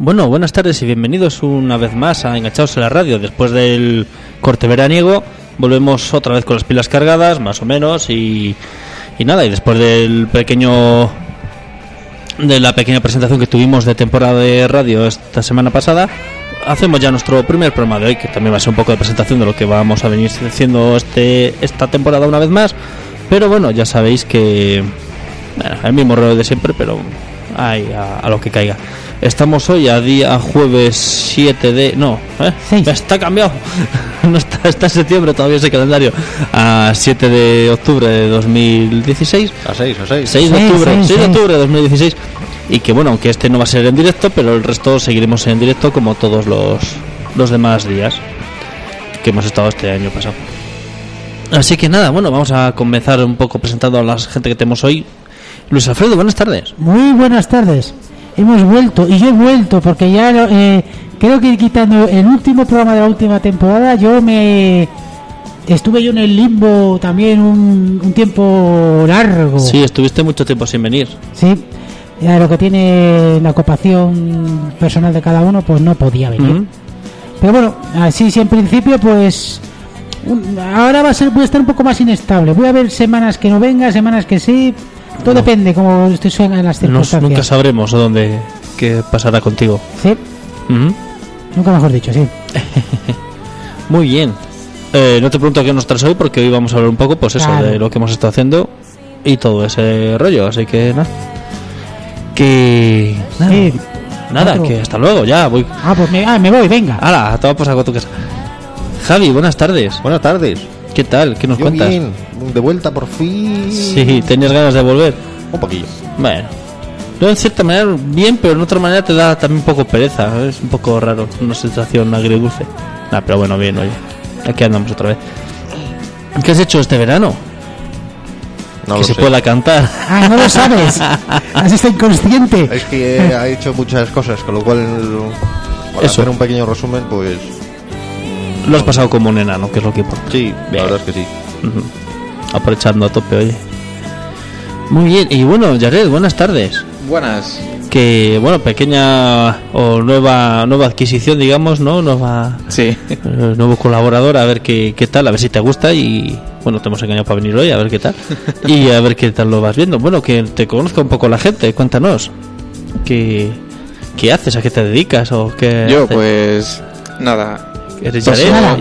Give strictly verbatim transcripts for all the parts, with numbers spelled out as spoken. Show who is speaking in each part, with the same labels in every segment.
Speaker 1: Bueno, buenas tardes y bienvenidos una vez más a Enganchados en la Radio. Después del corte veraniego volvemos otra vez con las pilas cargadas, más o menos, y, y nada, y después del pequeño de la pequeña presentación que tuvimos de temporada de radio esta semana pasada, hacemos ya nuestro primer programa de hoy, que también va a ser un poco de presentación de lo que vamos a venir haciendo este esta temporada una vez más. Pero bueno, ya sabéis que bueno, el mismo rollo de siempre, pero ay, a, a lo que caiga. Estamos hoy a día jueves siete de... No, ¿eh? Está cambiado. No está, está en septiembre todavía ese calendario. A siete de octubre de dos mil dieciséis.
Speaker 2: A seis, a seis.
Speaker 1: seis de octubre, seis de octubre de dos mil dieciséis. Y que bueno, aunque este no va a ser en directo, pero el resto seguiremos en directo como todos los, los demás días que hemos estado este año pasado. Así que nada, bueno, vamos a comenzar un poco presentando a la gente que tenemos hoy. Luis Alfredo, buenas tardes.
Speaker 3: Muy buenas tardes. Hemos vuelto, y yo he vuelto, porque ya eh, creo que quitando el último programa de la última temporada, yo me... Estuve yo en el limbo también un, un tiempo largo.
Speaker 1: Sí, estuviste mucho tiempo sin venir.
Speaker 3: Sí, ya lo que tiene la ocupación personal de cada uno, pues no podía venir. Uh-huh. Pero bueno, así sí, en principio, pues... Un, ahora va a ser, voy a estar un poco más inestable. Voy a ver semanas que no venga, semanas que sí... Todo no. Depende como estoy en las circunstancias.
Speaker 1: Nos, nunca sabremos dónde qué pasará contigo.
Speaker 3: Sí.
Speaker 1: Uh-huh.
Speaker 3: Nunca mejor dicho, sí.
Speaker 1: Muy bien. Eh, no te pregunto qué nos traes hoy porque hoy vamos a hablar un poco, pues eso, claro, de lo que hemos estado haciendo y todo ese rollo. Así que nada. Que nada. Sí. Nada, otro. Que hasta luego. Ya voy.
Speaker 3: Ah, pues me, ah, me voy. Venga.
Speaker 1: Hala, te vas a pasar con tu casa. Javi, buenas tardes.
Speaker 2: Buenas tardes.
Speaker 1: ¿Qué tal? ¿Qué nos
Speaker 2: Yo
Speaker 1: cuentas?
Speaker 2: Bien, de vuelta por fin.
Speaker 1: Sí, ¿tenías ganas de volver?
Speaker 2: Un poquillo.
Speaker 1: Bueno, yo en cierta manera bien, pero en otra manera te da también un poco pereza. Es un poco raro, una sensación agridulce. Nah, pero bueno, bien, oye. Aquí andamos otra vez. ¿Qué has hecho este verano?
Speaker 2: No
Speaker 1: que
Speaker 2: lo
Speaker 1: se
Speaker 2: sé.
Speaker 1: pueda cantar.
Speaker 3: Ah, no lo sabes. Has estado inconsciente.
Speaker 2: Es que ha hecho muchas cosas, con lo cual, para
Speaker 1: Eso.
Speaker 2: hacer un pequeño resumen, pues...
Speaker 1: Lo has pasado como un enano, que es lo que importa.
Speaker 2: Sí,
Speaker 1: bien.
Speaker 2: La verdad es que sí.
Speaker 1: Uh-huh. Aprovechando a tope, oye. Muy bien, y bueno, Jared, buenas tardes.
Speaker 4: Buenas.
Speaker 1: Que, bueno, pequeña o nueva nueva adquisición, digamos, ¿no? Nueva...
Speaker 4: Sí.
Speaker 1: Eh, nuevo colaborador, a ver qué, qué tal, a ver si te gusta y... Bueno, te hemos engañado para venir hoy, a ver qué tal. Y a ver qué tal lo vas viendo. Bueno, que te conozca un poco la gente, cuéntanos. ¿Qué, qué haces? ¿A qué te dedicas? O qué
Speaker 4: Yo,
Speaker 1: haces?
Speaker 4: Pues, nada...
Speaker 1: ¿Eres
Speaker 4: Paso...
Speaker 1: Jared?
Speaker 3: Nada,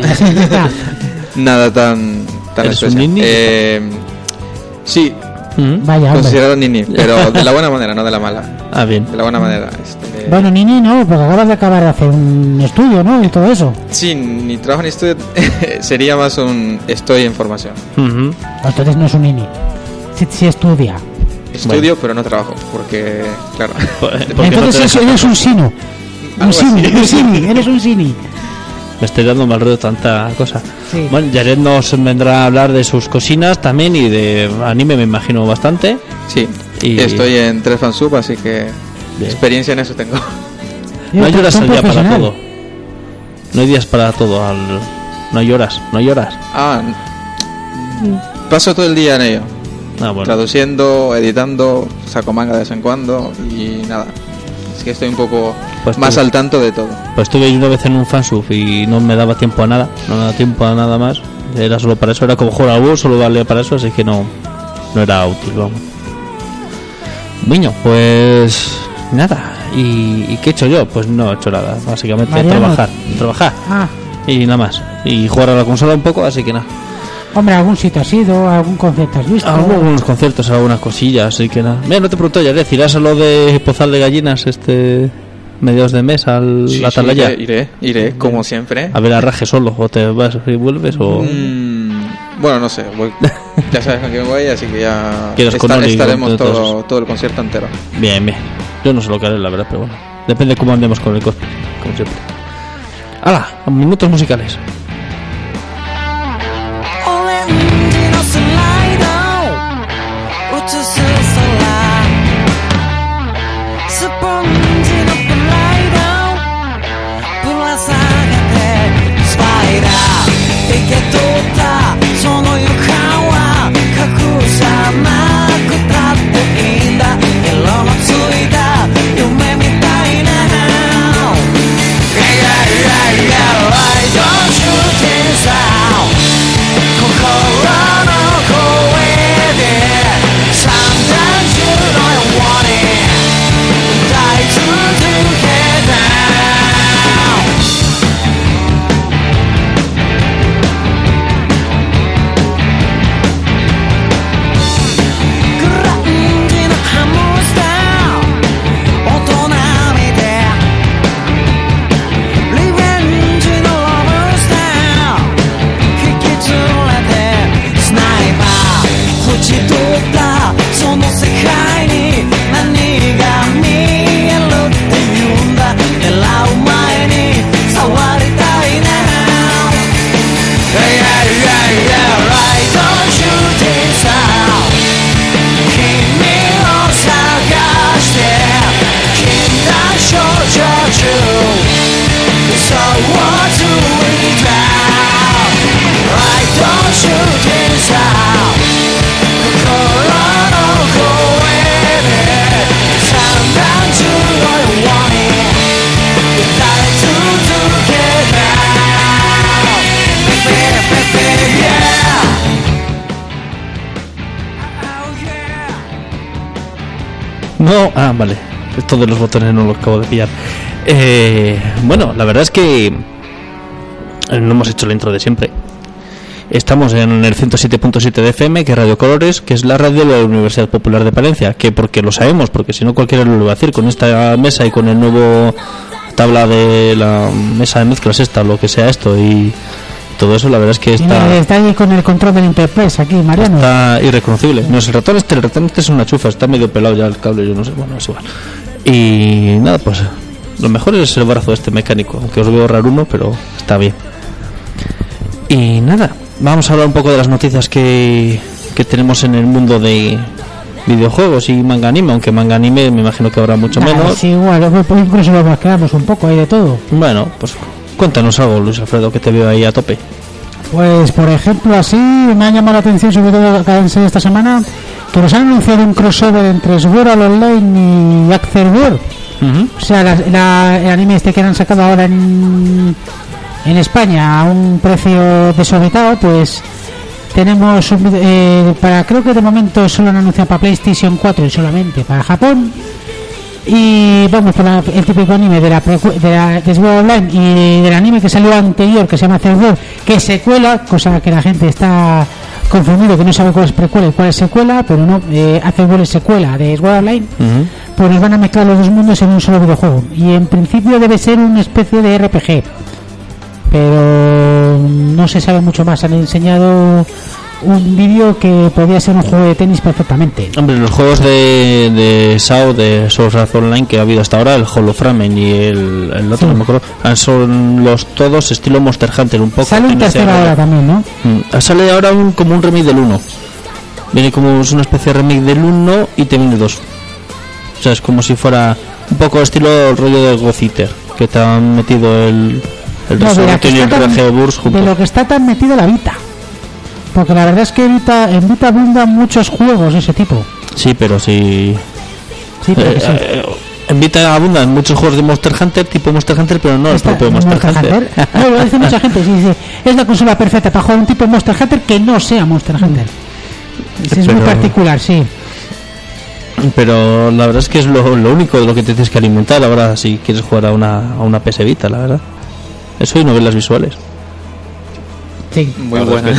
Speaker 4: nada tan, tan
Speaker 1: ¿Eres
Speaker 4: especial.
Speaker 1: un nini?
Speaker 4: Eh, sí,
Speaker 1: ¿Mm?
Speaker 3: Vaya, hombre.
Speaker 4: considerado nini, pero de la buena manera, no de la mala.
Speaker 1: Ah, bien.
Speaker 4: De la buena manera. Este,
Speaker 3: Bueno, Nini, no, porque acabas de acabar de hacer un estudio, ¿no? Y todo eso.
Speaker 4: Sí, ni trabajo ni estudio. Sería más un estoy en formación.
Speaker 1: Uh-huh.
Speaker 3: Entonces no es un Nini. Si, si estudia.
Speaker 4: Estudio,
Speaker 1: Bueno.
Speaker 4: pero no trabajo, porque, claro.
Speaker 3: Entonces
Speaker 1: no
Speaker 3: eres un sino. Un
Speaker 4: Algo
Speaker 3: sini,
Speaker 4: así.
Speaker 3: un sini, eres un sini.
Speaker 1: Me estoy dando mal rollo tanta cosa.
Speaker 3: Sí.
Speaker 1: Bueno, Jared nos vendrá a hablar de sus cocinas también y de anime, me imagino, bastante.
Speaker 4: Sí,
Speaker 1: Y-
Speaker 4: estoy en tres fansub, así que
Speaker 1: Bien.
Speaker 4: experiencia en eso tengo.
Speaker 1: No hay horas
Speaker 3: Son
Speaker 1: al día para
Speaker 3: profesional.
Speaker 1: todo. No hay días para todo. Al... No hay horas, no hay horas.
Speaker 4: Ah, paso todo el día en ello.
Speaker 1: Ah, bueno.
Speaker 4: Traduciendo, editando, saco manga de vez en cuando y nada. Es que estoy un poco
Speaker 1: Pues
Speaker 4: más
Speaker 1: tú-
Speaker 4: al tanto de todo.
Speaker 1: Pues estuve una vez en un fansub y no me daba tiempo a nada. No me daba tiempo a nada más. Era solo para eso. Era como jugar al bus, solo valía para eso. Así que no, no era útil, vamos. Bueno, pues nada. ¿Y, ¿Y qué he hecho yo? Pues no he hecho nada. Básicamente
Speaker 3: Mariano.
Speaker 1: trabajar. Trabajar.
Speaker 3: Ah,
Speaker 1: Y nada más. Y jugar a la consola un poco, así que nada.
Speaker 3: hombre, algún sitio has ido, algún concierto has visto.
Speaker 1: Algunos conciertos, algunas cosillas, así que nada. Mira, no te pregunto ya, ¿le irás a lo de Pozal de Gallinas este mediados de mes al
Speaker 4: Sí,
Speaker 1: la
Speaker 4: sí,
Speaker 1: Atalaya?
Speaker 4: iré, iré, iré, como siempre.
Speaker 1: A ver a Raje solo, o te vas y vuelves o...
Speaker 4: Mm, bueno, no sé, voy, ya sabes con quién voy, así que ya
Speaker 1: Quedas con
Speaker 4: esta-
Speaker 1: Oli,
Speaker 4: estaremos
Speaker 1: con todos
Speaker 4: todo,
Speaker 1: esos.
Speaker 4: todo el concierto entero.
Speaker 1: Bien, bien. Yo no sé lo que haré, la verdad, pero bueno. Depende de cómo andemos con el cosplay, como siempre. ¡Hala! Minutos musicales.
Speaker 5: Hello, たその世界に何が見えるっていうんだ狙う前に触りたいな Yeah, yeah, yeah, right on shooting star 君を探して禁断症状中 So what do we do? Right on shooting star 心の声で散々強いように歌い続けた Baby, yeah. Oh, yeah.
Speaker 1: No, ah, vale. Esto de los botones no los acabo de pillar. Eh, bueno, la verdad es que no hemos hecho la intro de siempre. Estamos en el ciento siete punto siete de F M, que es Radio Colores, que es la radio de la Universidad Popular de Palencia. Que porque lo sabemos, porque si no cualquiera lo va a decir. Con esta mesa y con el nuevo tabla de la mesa de mezclas esta, lo que sea esto y todo eso, la verdad es que está...
Speaker 3: Mira, está ahí con el control del Interpress aquí, Mariano.
Speaker 1: Está irreconocible. No es el ratón este, el ratón este es una chufa, está medio pelado ya el cable, yo no sé, bueno, es igual. Y nada, pues lo mejor es el brazo este mecánico, aunque os veo raro uno, pero está bien. Y nada, vamos a hablar un poco de las noticias que, que tenemos en el mundo de videojuegos y manga anime, aunque manga anime me imagino que habrá mucho
Speaker 3: Nah,
Speaker 1: menos.
Speaker 3: sí, igual, pues incluso nos quedamos un poco ahí de todo.
Speaker 1: Bueno, pues cuéntanos algo, Luis Alfredo, que te veo ahí a tope.
Speaker 3: Pues por ejemplo, así me ha llamado la atención, sobre todo esta semana, que nos han anunciado un crossover entre Sword Art Online y Access World.
Speaker 1: Uh-huh.
Speaker 3: O sea, la, la, el anime este que han sacado ahora en, en España a un precio desorbitado, pues tenemos un, eh, para, creo que de momento solo han anunciado para PlayStation cuatro y solamente para Japón. Y vamos por la, el típico anime de la, de la de Sword Art Online y del anime que salió anterior, que se llama Access World, que es secuela, cosa que la gente está confundido, que no sabe cuál es precuela y cuál es secuela, pero no, eh, Access World es secuela de Sword Art Online. Uh-huh. Pues nos van a mezclar los dos mundos en un solo videojuego y en principio debe ser una especie de R P G, pero no se sabe mucho más. Han enseñado un vídeo que podría ser un juego de tenis perfectamente.
Speaker 1: Hombre, los juegos de, de S A O, de Sword Art Online que ha habido hasta ahora, el Holoframen y el, el otro, sí. No me acuerdo, son los todos estilo Monster Hunter un poco.
Speaker 3: Sale un tercero ahora también, ¿no?
Speaker 1: Mm, sale ahora un, como un remake del uno. Viene como es una especie de remake del uno y te viene dos. O sea, es como si fuera un poco estilo el rollo del Ghost Eater, que te han metido el, el
Speaker 3: no,
Speaker 1: Resurrected y el Rage de Burst juntos.
Speaker 3: De lo que está tan metido la Vita. Porque la verdad es que Vita, en Vita abundan muchos juegos de ese tipo.
Speaker 1: Sí, pero sí...
Speaker 3: Sí, pero
Speaker 1: eh,
Speaker 3: que sí.
Speaker 1: Eh, en Vita abundan muchos juegos de Monster Hunter, tipo Monster Hunter, pero no
Speaker 3: Está,
Speaker 1: el propio Monster, Monster Hunter.
Speaker 3: Hunter. No, lo dice mucha gente. Sí, dice, es la consola perfecta para jugar un tipo Monster Hunter que no sea Monster Hunter. Es, pero... es muy particular, sí.
Speaker 1: Pero la verdad es que es lo, lo único de lo que te tienes que alimentar ahora si quieres jugar a una, a una P S Vita, la verdad. Eso y novelas visuales.
Speaker 3: Sí.
Speaker 4: Muy buena.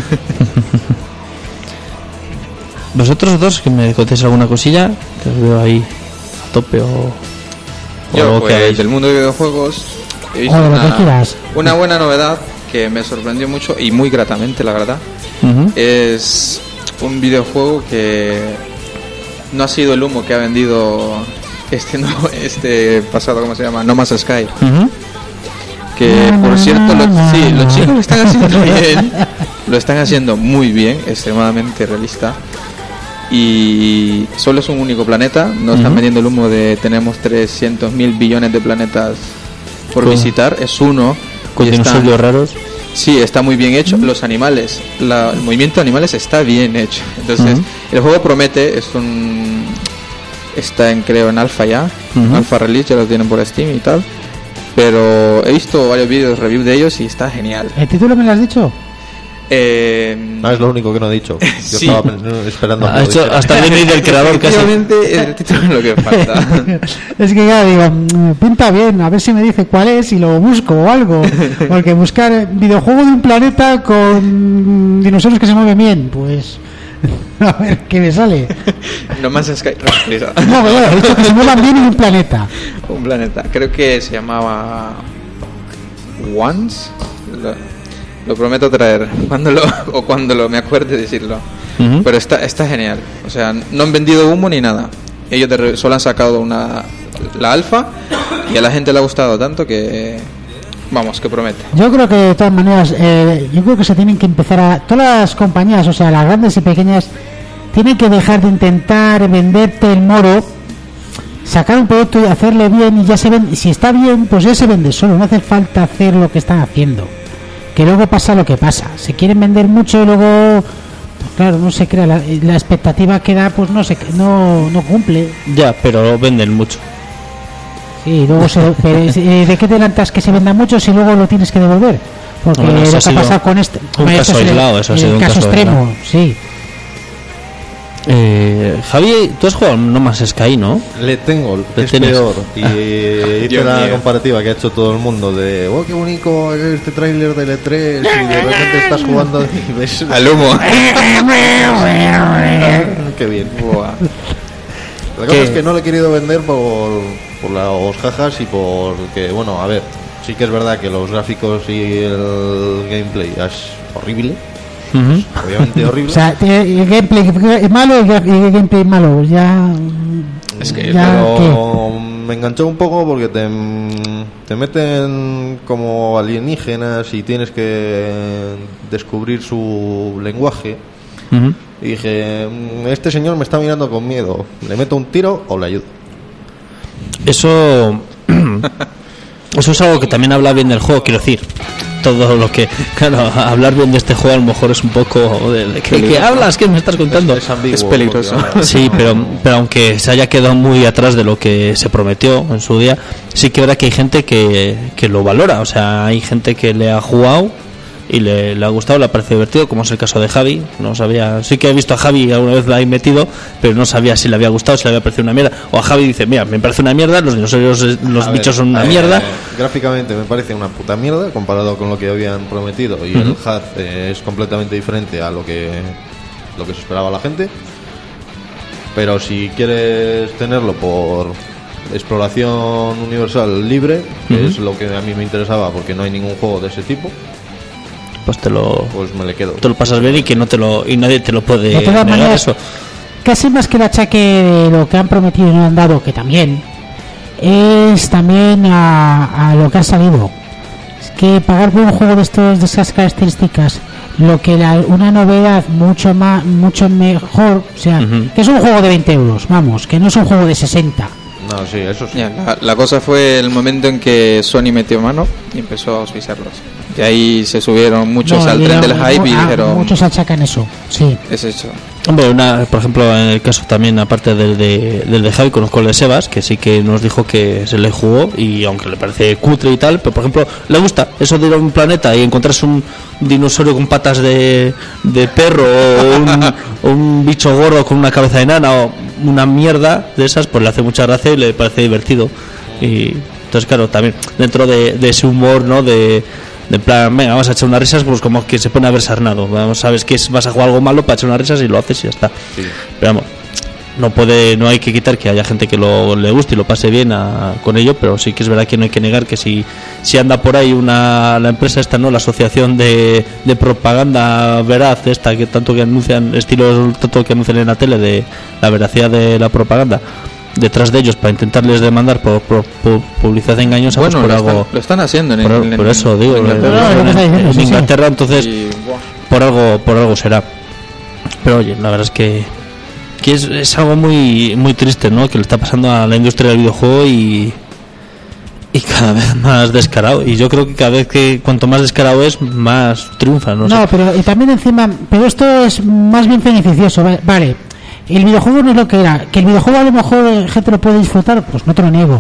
Speaker 1: Vosotros dos, que me contéis alguna cosilla, que os veo ahí a tope o... o
Speaker 4: Yo,
Speaker 1: pues,
Speaker 4: que del mundo de videojuegos he visto
Speaker 3: oh,
Speaker 4: una, una buena novedad que me sorprendió mucho y muy gratamente, la verdad. Uh-huh. Es un videojuego que no ha sido el humo que ha vendido este no, este pasado, ¿cómo se llama? No Man's Sky. Uh-huh. Que por cierto, lo, sí, los chicos lo están haciendo bien, lo están haciendo muy bien, extremadamente realista. Y solo es un único planeta, no uh-huh. están vendiendo el humo de tenemos trescientos mil billones de planetas por ¿Cómo? visitar, es uno.
Speaker 1: ¿Con dinosaurios raros?
Speaker 4: Sí, está muy bien hecho. Los animales, la, el movimiento de animales está bien hecho. Entonces, uh-huh. el juego promete, es un está en creo en alfa ya, uh-huh. alfa release, ya lo tienen por Steam y tal. Pero he visto varios vídeos review de ellos y está genial.
Speaker 3: ¿El título me lo has dicho?
Speaker 2: Eh, no, es lo único que no he dicho. Yo
Speaker 4: sí.
Speaker 2: estaba esperando
Speaker 1: ah, esto, hasta el D N I del creador casi.
Speaker 4: Efectivamente, el título es lo que falta.
Speaker 3: Es que ya digo, pinta bien, a ver si me dice cuál es y lo busco o algo. Porque buscar videojuego de un planeta con dinosaurios que se mueven bien, pues... A ver qué me sale.
Speaker 4: No más Sky.
Speaker 3: No, pero he dicho que se muevan bien en un planeta.
Speaker 4: Un planeta. Creo que se llamaba Once. Lo, lo prometo traer cuando lo o cuando lo me acuerde decirlo.
Speaker 1: Ujú.
Speaker 4: Pero está, está genial. O sea, no han vendido humo ni nada. Ellos de re- solo han sacado una la alfa y a la gente le ha gustado tanto que, vamos, que promete.
Speaker 3: Yo creo que de todas maneras, eh, yo creo que se tienen que empezar a... Todas las compañías, o sea, las grandes y pequeñas, tienen que dejar de intentar venderte el moro, sacar un producto y hacerle bien y ya se vende. Si está bien, pues ya se vende solo, no hace falta hacer lo que están haciendo. Que luego pasa lo que pasa. Se quieren vender mucho y luego... Pues claro, no se crea, la, la expectativa que da, pues no se no, no cumple.
Speaker 1: Ya, pero venden mucho.
Speaker 3: Sí, luego se, pero, eh, ¿de qué te adelantas que se venda mucho si luego lo tienes que devolver? Porque
Speaker 1: Bueno, eso
Speaker 3: lo
Speaker 1: ha
Speaker 3: que ha
Speaker 1: sido
Speaker 3: pasado con este...
Speaker 1: un
Speaker 3: Hombre,
Speaker 1: caso
Speaker 3: esto es el-
Speaker 1: aislado, eso ha
Speaker 3: el
Speaker 1: sido un
Speaker 3: caso
Speaker 1: caso
Speaker 3: extremo,
Speaker 1: aislado.
Speaker 3: sí.
Speaker 1: Eh, Javi, tú has jugado No Man's Sky, ¿no?
Speaker 2: Le tengo,
Speaker 1: Le
Speaker 2: es
Speaker 1: tienes.
Speaker 2: peor. Y hice
Speaker 4: Dios
Speaker 2: la
Speaker 4: mío.
Speaker 2: comparativa que ha hecho todo el mundo de, oh, qué bonito este tráiler del E tres y de repente estás jugando y ves...
Speaker 4: Al humo.
Speaker 2: Qué bien.
Speaker 4: Buah.
Speaker 2: La cosa es que no le he querido vender por, por las jajas y porque, bueno, a ver, sí que es verdad que los gráficos y el gameplay es horrible,
Speaker 1: Ujú.
Speaker 2: obviamente horrible.
Speaker 3: O sea, te- el gameplay es malo y el gameplay malo, pues ya...
Speaker 4: Es que,
Speaker 3: ya,
Speaker 2: pero me enganchó un poco porque te, te meten como alienígenas y tienes que descubrir su lenguaje.
Speaker 1: Ujú.
Speaker 2: Y dije, "Mm, este señor me está mirando con miedo, ¿le meto un tiro o le ayudo?".
Speaker 1: Eso eso es algo que también habla bien del juego, quiero decir. Todo lo que, claro, hablar bien de este juego a lo mejor es un poco de, de ¿qué, ¿qué hablas? ¿Qué me estás contando?
Speaker 2: Es, es ambiguo,
Speaker 4: Es peligroso.
Speaker 2: porque,
Speaker 1: Sí, pero, pero aunque se haya quedado muy atrás de lo que se prometió en su día, sí que verá que hay gente que, que lo valora. O sea, hay gente que le ha jugado y le, le ha gustado, le ha parecido divertido, como es el caso de Javi. No sabía, sí que he visto a Javi alguna vez la he metido, pero no sabía si le había gustado, si le había parecido una mierda. O a Javi dice, mira, me parece una mierda, los dinosaurios, los
Speaker 2: A
Speaker 1: bichos
Speaker 2: ver,
Speaker 1: son una
Speaker 2: eh,
Speaker 1: mierda.
Speaker 2: Gráficamente me parece una puta mierda comparado con lo que habían prometido y el H U D eh, es completamente diferente a lo que lo que se esperaba la gente. Pero si quieres tenerlo por exploración universal libre, que
Speaker 1: Ujú.
Speaker 2: es lo que a mí me interesaba porque no hay ningún juego de ese tipo,
Speaker 1: Pues te lo,
Speaker 2: pues me le quedo.
Speaker 1: te lo pasas bien y que no te lo, y nadie te lo puede
Speaker 3: De todas
Speaker 1: negar
Speaker 3: maneras,
Speaker 1: eso.
Speaker 3: casi más que el achaque de lo que han prometido y no han dado, que también, es también a, a lo que ha salido. Es que pagar por un juego de estos de esas características, lo que la, una novedad mucho más mucho mejor, o sea,
Speaker 1: Ujú.
Speaker 3: que es un juego de veinte euros, vamos, que no es un juego de sesenta.
Speaker 2: No, sí, eso sí.
Speaker 4: Ya, la, la cosa fue el momento en que Sony metió mano y empezó a auspiciarlos. Y ahí se subieron muchos
Speaker 3: No,
Speaker 4: al
Speaker 3: y
Speaker 4: tren
Speaker 3: no,
Speaker 4: del hype y
Speaker 3: ah,
Speaker 4: dijeron,
Speaker 3: muchos achacan eso, sí.
Speaker 4: es hecho.
Speaker 1: Hombre, una, por ejemplo, en el caso también, aparte del de, del de Javi, conozco el de Sebas, que sí que nos dijo que se le jugó y aunque le parece cutre y tal, pero por ejemplo, le gusta eso de ir a un planeta y encontrarse un dinosaurio con patas de, de perro o un, o un bicho gordo con una cabeza enana o una mierda de esas, pues le hace mucha gracia y le parece divertido. Y entonces, claro, también dentro de, de ese humor, ¿no? De de plan, venga, vamos a echar unas risas, pues como que se pone a ver sarnado. Vamos, sabes que es, vas a jugar algo malo para echar unas risas y lo haces y ya está.
Speaker 2: Sí.
Speaker 1: Pero vamos, no puede, no hay que quitar que haya gente que lo le guste y lo pase bien a- con ello, pero sí que es verdad que no hay que negar que si, si anda por ahí una la empresa esta, no, la asociación de, de propaganda veraz esta que tanto que anuncian, estilos tanto que anuncian en la tele de la veracidad de la propaganda, detrás de ellos para intentarles demandar por, por- por publicidad engañosa,
Speaker 4: Bueno,
Speaker 1: pues
Speaker 4: lo,
Speaker 1: por algo.
Speaker 4: están, lo están haciendo en,
Speaker 1: Por,
Speaker 4: en-
Speaker 1: por
Speaker 4: en-
Speaker 1: eso digo,
Speaker 4: en
Speaker 1: en,
Speaker 4: Inglaterra.
Speaker 3: lo que está diciendo,
Speaker 1: en
Speaker 3: sí, sí.
Speaker 1: Inglaterra, entonces
Speaker 4: Y, buah,
Speaker 1: por algo por algo será. Pero oye, la verdad es que, que es, es algo muy muy triste, ¿no? Que le está pasando a la industria del videojuego y y cada vez más descarado. Y yo creo que cada vez que cuanto más descarado es, más triunfa, ¿no?
Speaker 3: No,
Speaker 1: sé.
Speaker 3: pero eh, también encima, pero esto es más bien beneficioso, va- vale. El videojuego no es lo que era, que el videojuego a lo mejor la gente lo puede disfrutar, pues no te lo niego.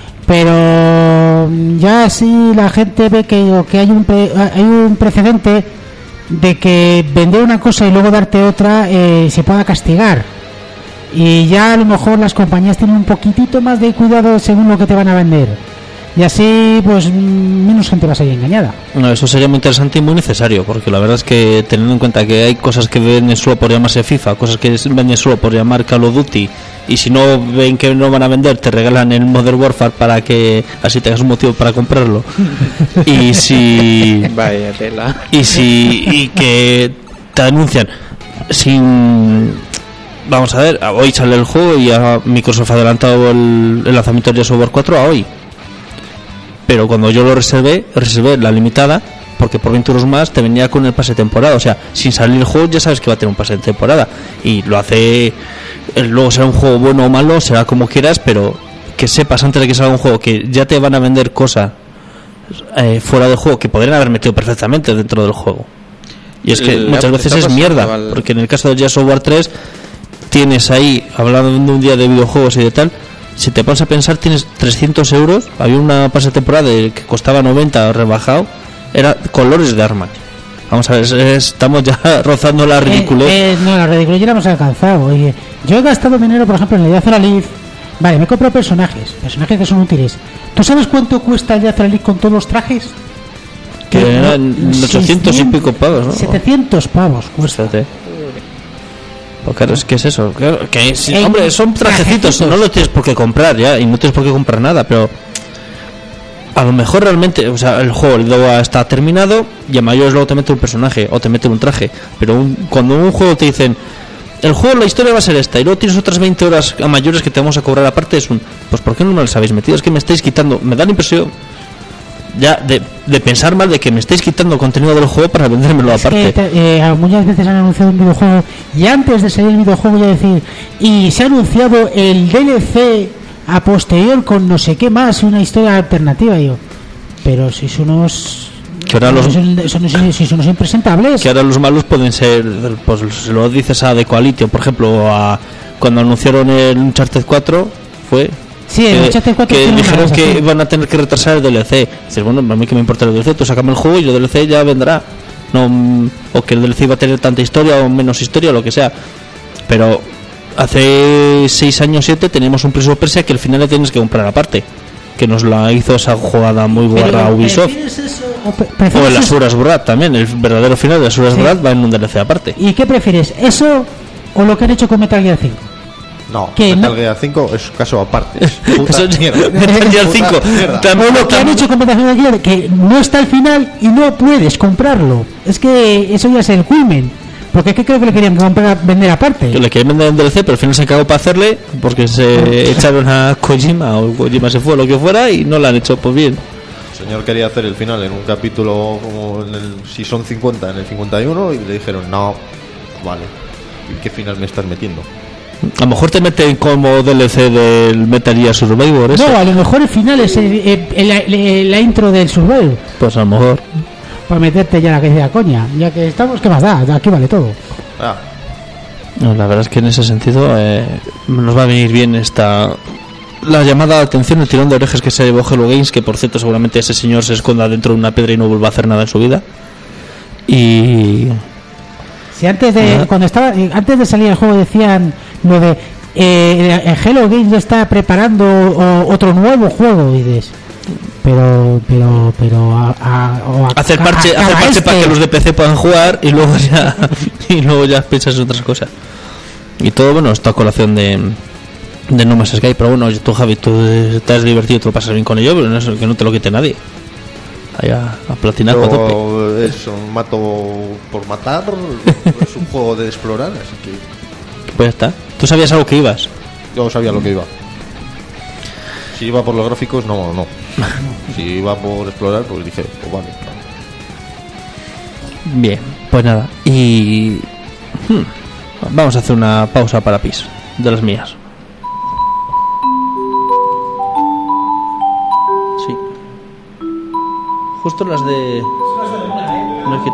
Speaker 3: Pero mm, ya si la gente ve que, o que hay un pre- hay un precedente de que vender una cosa y luego darte otra eh, se pueda castigar. Y ya a lo mejor las compañías tienen un poquitito más de cuidado según lo que te van a vender. Y así pues mm, menos gente va a salir engañada.
Speaker 1: No, eso sería muy interesante y muy necesario, porque la verdad es que teniendo en cuenta que hay cosas que venden solo por llamarse FIFA, cosas que venden solo por llamar Call of Duty, y si no ven que no van a vender, te regalan el Modern Warfare para que así tengas un motivo para comprarlo. Y si
Speaker 4: vaya tela.
Speaker 1: y si y que te anuncian sin... Vamos a ver, hoy sale el juego y ya Microsoft ha adelantado el, el lanzamiento de Gears of War cuatro a hoy. Pero cuando yo lo reservé, reservé la limitada, porque por veinte euros más te venía con el pase de temporada. O sea, sin salir el juego ya sabes que va a tener un pase de temporada. Y lo hace... Luego será un juego bueno o malo, será como quieras, pero que sepas antes de que salga un juego que ya te van a vender cosas eh, fuera del juego que podrían haber metido perfectamente dentro del juego. Y es que
Speaker 4: El-
Speaker 1: muchas veces es mierda,
Speaker 4: al-
Speaker 1: porque en el caso de Gears of War tres tienes ahí, hablando de un día de videojuegos y de tal, si te pones a pensar tienes trescientos euros, había una pase de temporada de- que costaba noventa rebajado, era colores de armas. Vamos a ver, es- es- estamos ya rozando la ridiculez.
Speaker 3: Eh, eh, no, la ridiculez ya la hemos alcanzado. Oye, yo he gastado dinero, por ejemplo, en el Yazora Leaf. Vale, me he comprado personajes, personajes que son útiles. ¿Tú sabes cuánto cuesta el Yazora Leaf con todos los trajes?
Speaker 1: Que
Speaker 3: Eh,
Speaker 1: eran
Speaker 3: no,
Speaker 1: ochocientos y pico pavos, ¿no?
Speaker 3: setecientos pavos cuesta.
Speaker 1: Fíjate. Pues claro, es que es eso. Claro, que sí,
Speaker 3: Eh,
Speaker 1: hombre, son trajecitos,
Speaker 3: trajecitos.
Speaker 1: no lo tienes por qué comprar ya, y no tienes por qué comprar nada, pero a lo mejor realmente, o sea, el juego luego está terminado y a mayores luego te mete un personaje o te mete un traje, pero un- cuando un juego te dicen el juego, la historia va a ser esta y luego tienes otras veinte horas a mayores que te vamos a cobrar aparte, es un, pues ¿por qué no me las habéis metido? Es que me estáis quitando, me da la impresión ya de, de pensar mal de que me estáis quitando contenido del juego para vendérmelo
Speaker 3: Es que
Speaker 1: aparte.
Speaker 3: te- eh, muchas veces han anunciado un videojuego y antes de salir el videojuego ya decir, y se ha anunciado el D L C a posterior con no sé qué más, una historia alternativa. Y yo, pero si son unos...
Speaker 1: Que ahora los-
Speaker 3: son, son- si son unos impresentables.
Speaker 1: Que ahora los malos pueden ser, pues se lo dices a The Quality, o por ejemplo a cuando anunciaron el Uncharted cuatro fue
Speaker 3: Sí, el
Speaker 1: que,
Speaker 3: Uncharted cuatro
Speaker 1: que
Speaker 3: tiene una
Speaker 1: dijeron
Speaker 3: cosa
Speaker 1: que
Speaker 3: así.
Speaker 1: iban a tener que retrasar el D L C. Dices, bueno, a mí que me importa el D L C, tú sácame el juego y el D L C ya vendrá. No, mm, o que el D L C iba a tener tanta historia o menos historia o lo que sea. Pero hace seis años, siete, teníamos un Prince of Persia que al final le tienes que comprar aparte. Que nos la hizo esa jugada muy guarra
Speaker 3: Pero,
Speaker 1: Ubisoft.
Speaker 3: ¿prefieres eso o pre-
Speaker 1: O
Speaker 3: prefieres
Speaker 1: el
Speaker 3: eso?
Speaker 1: Asuras Brad también, el verdadero final de Asuras
Speaker 3: Sí.
Speaker 1: Brad va en un D L C aparte.
Speaker 3: ¿Y qué prefieres? ¿Eso o lo que han hecho con Metal Gear cinco?
Speaker 2: No,
Speaker 3: Que
Speaker 2: Metal
Speaker 3: no-
Speaker 2: Gear cinco es caso aparte. Es puta
Speaker 1: Eso es
Speaker 2: mierda.
Speaker 1: Metal Gear
Speaker 2: Puta
Speaker 1: cinco.
Speaker 2: mierda.
Speaker 1: Tam-
Speaker 3: O lo que han
Speaker 1: tam-
Speaker 3: hecho con Metal Gear, que no está al final y no puedes comprarlo. Es que eso ya es el culmen. Porque es que creo que le querían comprar, vender aparte.
Speaker 1: que le quieren vender en D L C, pero al final se cagó para hacerle porque se echaron a Kojima o Kojima se fue o lo que fuera y no lo han hecho pues bien.
Speaker 2: El señor quería hacer el final en un capítulo como en el, si son cincuenta, en el cincuenta y uno, y le dijeron, no, vale, ¿y qué final me estás metiendo?
Speaker 1: A lo mejor te meten como D L C del Metal Gear Survivor ese.
Speaker 3: No, a lo mejor el final es el- el- el- el- la intro del Survival.
Speaker 1: Pues a lo mejor.
Speaker 3: Para meterte ya la que sea coña. Ya que estamos, ¿qué más da? Aquí vale todo.
Speaker 2: Ah,
Speaker 1: No, la verdad es que en ese sentido eh, nos va a venir bien esta la llamada de atención, el tirón de orejas que se llevó Hello Games, que por cierto seguramente ese señor se esconda dentro de una piedra y no vuelva a hacer nada en su vida. Y
Speaker 3: Si antes de
Speaker 1: Ajá.
Speaker 3: cuando estaba eh, antes de salir el juego decían lo de eh, eh, Hello Games ya está preparando o- otro nuevo juego, y dices, pero pero pero a, a- o a-
Speaker 1: hacer
Speaker 3: a-
Speaker 1: parche,
Speaker 3: a-
Speaker 1: hacer
Speaker 3: a
Speaker 1: parche
Speaker 3: este.
Speaker 1: para que los de P C puedan jugar y luego ya y luego ya piensas en otras cosas. Y todo bueno, esta colación de de No Man's Sky, pero bueno, tú Javi, tú eh, te has divertido, te lo pasas bien con ello, pero no es que no te lo quite nadie. Ahí a, a platinar a tope.
Speaker 2: yo es un mato por matar, es un juego de explorar, así que
Speaker 1: Pues ya está. ¿Tú sabías algo que ibas?
Speaker 2: yo sabía lo que iba. Si iba por los gráficos, no, no. Si iba por explorar, pues dije, pues vale.
Speaker 1: Bien, pues nada. Y hmm, vamos a hacer una pausa para pis de las mías. Sí. Justo las de no es que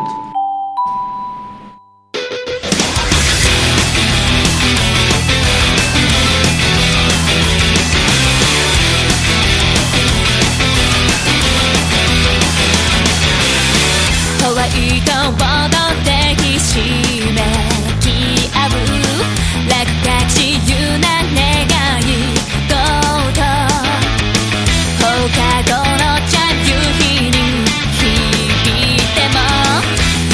Speaker 6: 乾いたボードでひしめき合う落書き自由な願い事放課後の茶夕日に響いても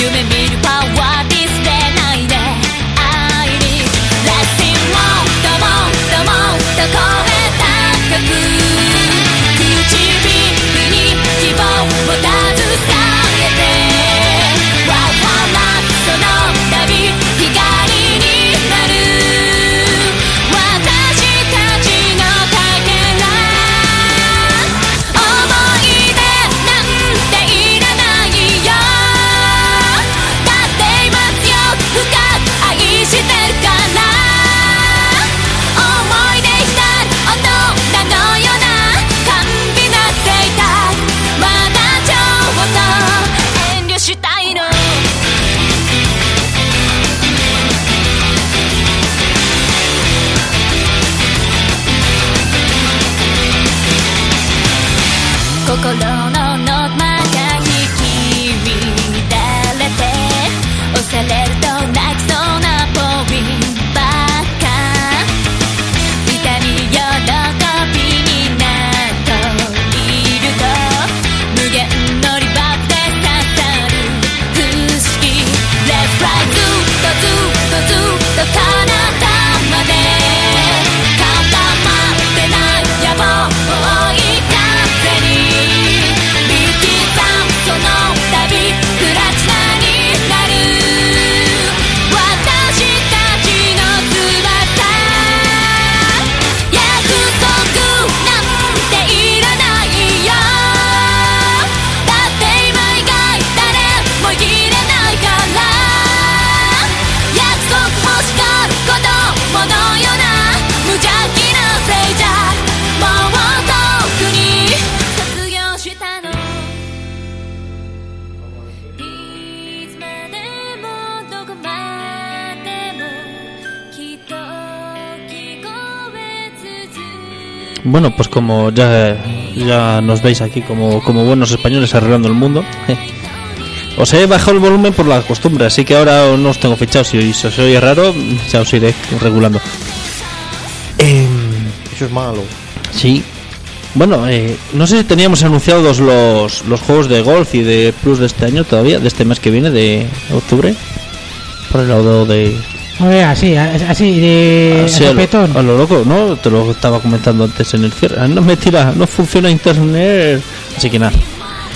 Speaker 1: Bueno, pues como ya, ya nos veis aquí como, como buenos españoles arreglando el mundo, os he bajado el volumen por la costumbre, así que ahora no os tengo fichados. Si os si oye raro, ya os iré regulando. Eh,
Speaker 2: Eso es malo.
Speaker 1: sí. Bueno, eh, no sé si teníamos anunciados los, los juegos de golf y de plus de este año todavía, de este mes que viene, de octubre. Por el lado de...
Speaker 3: Oye, así, así, de
Speaker 1: así a, lo,
Speaker 3: sopetón.
Speaker 1: a lo loco, ¿no? Te lo estaba comentando antes en el cierre. Ah, no me tira, no funciona internet. Así que nada.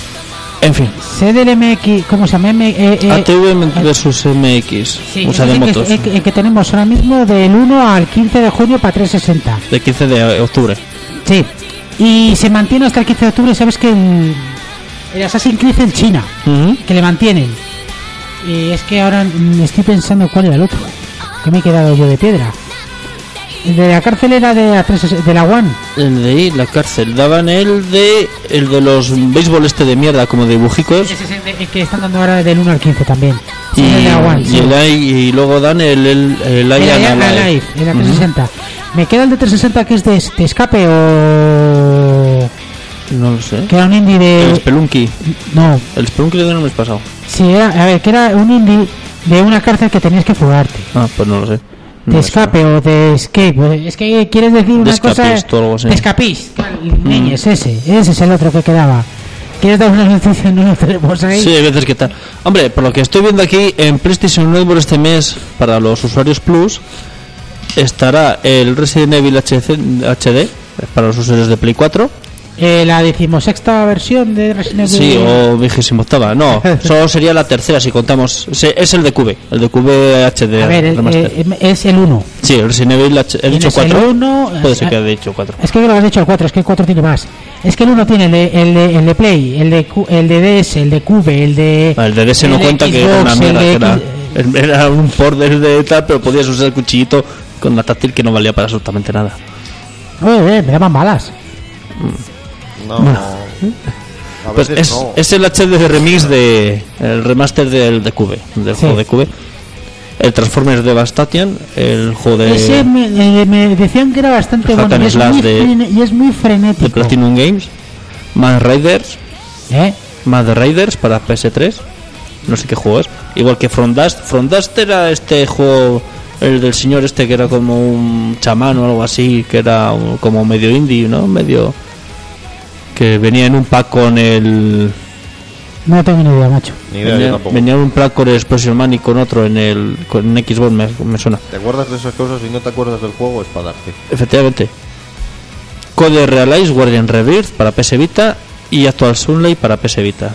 Speaker 1: En fin.
Speaker 3: C D L M X, ¿cómo se llama? M, eh, eh,
Speaker 1: A T V versus M X.
Speaker 3: sí,
Speaker 1: O sea, de
Speaker 3: el que,
Speaker 1: motos.
Speaker 3: el que- el que tenemos ahora mismo del uno al quince de junio para trescientos sesenta.
Speaker 1: De quince de octubre.
Speaker 3: Sí. Y se mantiene hasta el quince de octubre. Sabes que el, el Assassin's Creed en China,
Speaker 1: Ujú.
Speaker 3: que le mantienen. Y es que ahora mm, estoy pensando cuál era el otro. Que me he quedado yo de piedra. El de la cárcel era de la, tres- de la One.
Speaker 1: El de ahí, la cárcel. Daban el de el de los béisbol este de mierda, como de dibujicos.
Speaker 3: Ese es el, de- el que están dando ahora del uno al quince también.
Speaker 1: Y,
Speaker 3: Sí, el de la One.
Speaker 1: y,
Speaker 3: sí.
Speaker 1: el I- y luego dan el, el, el
Speaker 3: El
Speaker 1: Lion
Speaker 3: Alive,
Speaker 1: Alive.
Speaker 3: Alive, el de
Speaker 1: Ujú.
Speaker 3: trescientos sesenta. Me queda el de trescientos sesenta que es de, de escape o...
Speaker 1: No lo sé.
Speaker 3: Que era un indie
Speaker 1: El
Speaker 3: de...
Speaker 1: Spelunky.
Speaker 3: No,
Speaker 1: El Spelunky le dieron el mes pasado.
Speaker 3: sí, era, a ver, que era un indie de una cárcel que tenías que fugarte.
Speaker 1: Ah, pues no lo sé. No
Speaker 3: De
Speaker 1: me
Speaker 3: escape o de escape. Es que quieres decir una
Speaker 1: De
Speaker 3: cosa...
Speaker 1: escapist o algo así.
Speaker 3: De escapist. claro, niñes, ese. Ese es el otro que quedaba. ¿Quieres dar unas noticias? No lo tenemos ahí.
Speaker 1: Sí, hay veces que tal. Hombre, por lo que estoy viendo aquí, en PlayStation Network este mes, para los usuarios Plus, estará el Resident Evil H D, para los usuarios de Play cuatro.
Speaker 3: Eh, la decimosexta versión de Resident Evil.
Speaker 1: Sí, o vigésima octava. No, solo sería la tercera si contamos. Se- Es el de Cube, el de Cube H D.
Speaker 3: A ver, el-
Speaker 1: remaster.
Speaker 3: eh, es el uno.
Speaker 1: Sí, el Resident Evil H- he dicho
Speaker 3: Tienes el
Speaker 1: cuatro.
Speaker 3: uno,
Speaker 1: Puede
Speaker 3: eh,
Speaker 1: ser que haya dicho cuatro.
Speaker 3: Es que lo has dicho el cuatro, es que el cuatro tiene más. Es que el uno tiene el de, el de, el de Play, el de, Q- el de D S, el de Cube, el de...
Speaker 1: Ah, el de D S no
Speaker 3: el de
Speaker 1: cuenta que era una
Speaker 3: Xbox, el
Speaker 1: mierda,
Speaker 3: de
Speaker 1: que era,
Speaker 3: X-
Speaker 1: era un border de tal, pero podías usar el cuchillito con la táctil que no valía para absolutamente nada.
Speaker 3: Oye, eh, me daban balas.
Speaker 2: No, no. A
Speaker 1: Pues
Speaker 2: veces
Speaker 1: es,
Speaker 2: no.
Speaker 1: es el H D remix de el remaster del de Cube, del
Speaker 3: Sí.
Speaker 1: juego de Cube. El Transformers Devastation, el juego de,
Speaker 3: Ese me, eh, me decían que era bastante
Speaker 1: Hack
Speaker 3: bueno
Speaker 1: and
Speaker 3: y es,
Speaker 1: slash
Speaker 3: muy
Speaker 1: de-
Speaker 3: frene- y es muy
Speaker 1: de
Speaker 3: frenético.
Speaker 1: Platinum Games. Mad Riders,
Speaker 3: ¿Eh?
Speaker 1: Mad Riders para P S tres. No sé qué juego es. Igual que From Dust. From Dust era este juego, el del señor este que era como un chamán o algo así, que era un- como medio indie, ¿no? Medio que venía en un pack con el
Speaker 3: No tengo ni idea, macho.
Speaker 2: Ni idea, yo
Speaker 1: venía,
Speaker 2: tampoco.
Speaker 1: venía en un pack con el Explosion Man y con otro en el con Xbox, me, me suena.
Speaker 2: Te acuerdas de esas cosas y no te acuerdas del juego, es para darte.
Speaker 1: Efectivamente. Code Realize Guardian Rebirth para P S Vita y Actual Sunlight para P S Vita.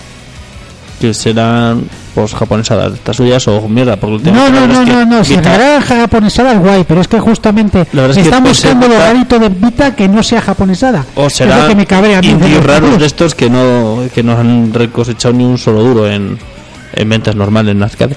Speaker 1: Que serán pues japonesadas estas suyas o mierda, porque el tema
Speaker 3: No,
Speaker 1: la
Speaker 3: no,
Speaker 1: verdad
Speaker 3: no,
Speaker 1: es que
Speaker 3: no, no. Si
Speaker 1: Vita-
Speaker 3: la japonesada es guay, pero es que justamente
Speaker 1: La verdad es que
Speaker 3: están
Speaker 1: puede ser
Speaker 3: buscando lo
Speaker 1: Vita-
Speaker 3: rarito de Vita que no sea japonesada.
Speaker 1: o
Speaker 3: Es lo
Speaker 1: serán
Speaker 3: que me cabrea a mí de
Speaker 1: indies
Speaker 3: los
Speaker 1: raros
Speaker 3: juegos.
Speaker 1: de estos que no que no han recosechado ni un solo duro en, en ventas normales en arcade.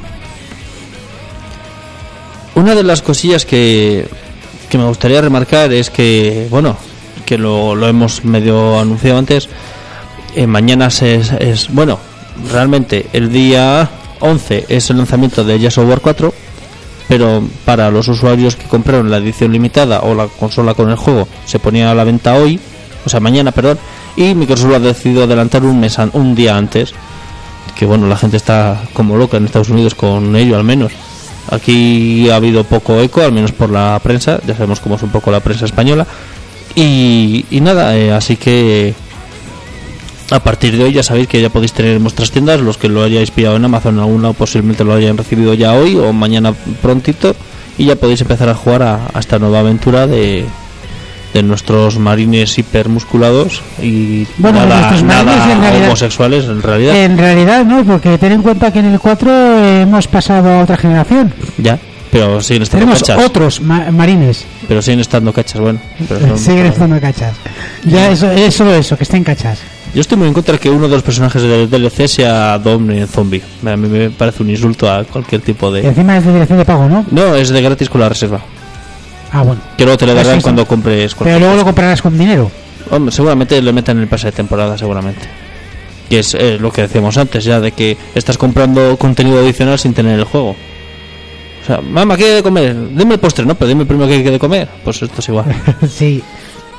Speaker 1: Una de las cosillas que, que me gustaría remarcar es que, bueno, que lo, lo hemos medio anunciado antes, eh, mañana se- es, es, bueno, realmente el día once es el lanzamiento de Gears of War cuatro, pero para los usuarios que compraron la edición limitada o la consola con el juego se ponía a la venta hoy, o sea mañana, perdón, y Microsoft ha decidido adelantar un mes an- un día antes, que bueno, la gente está como loca en Estados Unidos con ello al menos. Aquí ha habido poco eco, al menos por la prensa, ya sabemos cómo es un poco la prensa española, y, y nada, eh, así que a partir de hoy ya sabéis que ya podéis tener en vuestras tiendas, los que lo hayáis pillado en Amazon en algún lado posiblemente lo hayan recibido ya hoy o mañana prontito, y ya podéis empezar a jugar a, a esta nueva aventura de, de nuestros marines hipermusculados y
Speaker 3: Bueno, de
Speaker 1: nada,
Speaker 3: nuestros marines,
Speaker 1: nada
Speaker 3: en realidad-
Speaker 1: homosexuales en realidad.
Speaker 3: En realidad no, porque ten en cuenta que en el cuatro hemos pasado a otra generación.
Speaker 1: Ya, pero siguen estando
Speaker 3: Tenemos
Speaker 1: cachas.
Speaker 3: otros ma- marines.
Speaker 1: Pero siguen estando cachas, bueno. pero son-
Speaker 3: Siguen estando cachas. Ya eso, es solo eso, que estén cachas.
Speaker 1: Yo estoy muy en contra de que uno de los personajes del D L C sea Dom en zombie. A mí me parece un insulto a cualquier tipo
Speaker 3: Y
Speaker 1: de...
Speaker 3: encima es de dirección de pago, ¿no?
Speaker 1: No, es de gratis con la reserva.
Speaker 3: Ah, bueno.
Speaker 1: Que luego te lo
Speaker 3: Pues
Speaker 1: darán
Speaker 3: eso.
Speaker 1: cuando compres
Speaker 3: Pero
Speaker 1: cualquier
Speaker 3: luego lo
Speaker 1: cosa.
Speaker 3: comprarás con dinero.
Speaker 1: Hombre, seguramente le metan en el pase de temporada, seguramente. Que es eh, lo que decíamos antes, ya, de que estás comprando contenido adicional sin tener el juego. O sea, mamá, ¿qué hay de comer? Dime el postre, ¿no? Pero dime primero qué hay de comer. Pues esto es igual.
Speaker 3: Sí.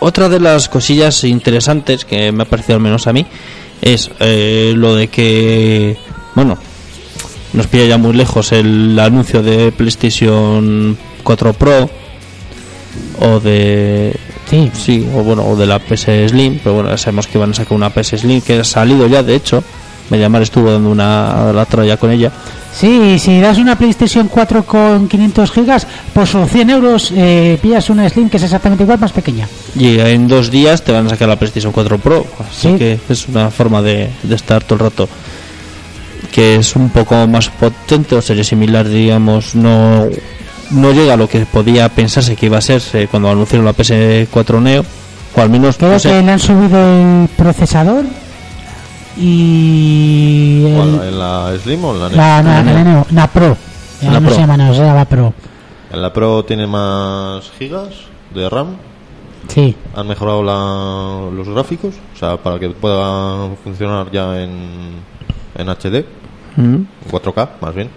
Speaker 1: otra de las cosillas interesantes que me ha parecido al menos a mí es eh, lo de que, bueno, nos pilla ya muy lejos el anuncio de PlayStation cuatro Pro o de
Speaker 3: Sí.
Speaker 1: sí o bueno o de la P S Slim, pero bueno, ya sabemos que van a sacar una P S Slim que ha salido ya, de hecho Mediamar estuvo dando una la tralla con ella.
Speaker 3: Sí, si das una PlayStation cuatro con quinientos gigas, pues por cien euros eh, pillas una Slim que es exactamente igual, más pequeña.
Speaker 1: Y en dos días te van a sacar la PlayStation cuatro Pro, así
Speaker 3: Sí.
Speaker 1: que es una forma de, de estar todo el rato, que es un poco más potente o sería similar, digamos, no no llega a lo que podía pensarse que iba a ser eh, cuando anunciaron la P S cuatro Neo, o al menos
Speaker 3: Creo
Speaker 1: no sé.
Speaker 3: que le han subido el procesador y el-
Speaker 2: ¿Cuál, ¿En la Slim o en la Neo?
Speaker 3: la, la,
Speaker 1: Neo.
Speaker 3: la Neo, la Pro. Ya
Speaker 1: La
Speaker 3: no
Speaker 1: Pro.
Speaker 3: se llama Neo, se llama Pro.
Speaker 2: En la Pro tiene más gigas de RAM.
Speaker 3: Sí.
Speaker 2: Han mejorado la, los gráficos, o sea, para que pueda funcionar ya en, en H D,
Speaker 1: Mm.
Speaker 2: en cuatro K más bien.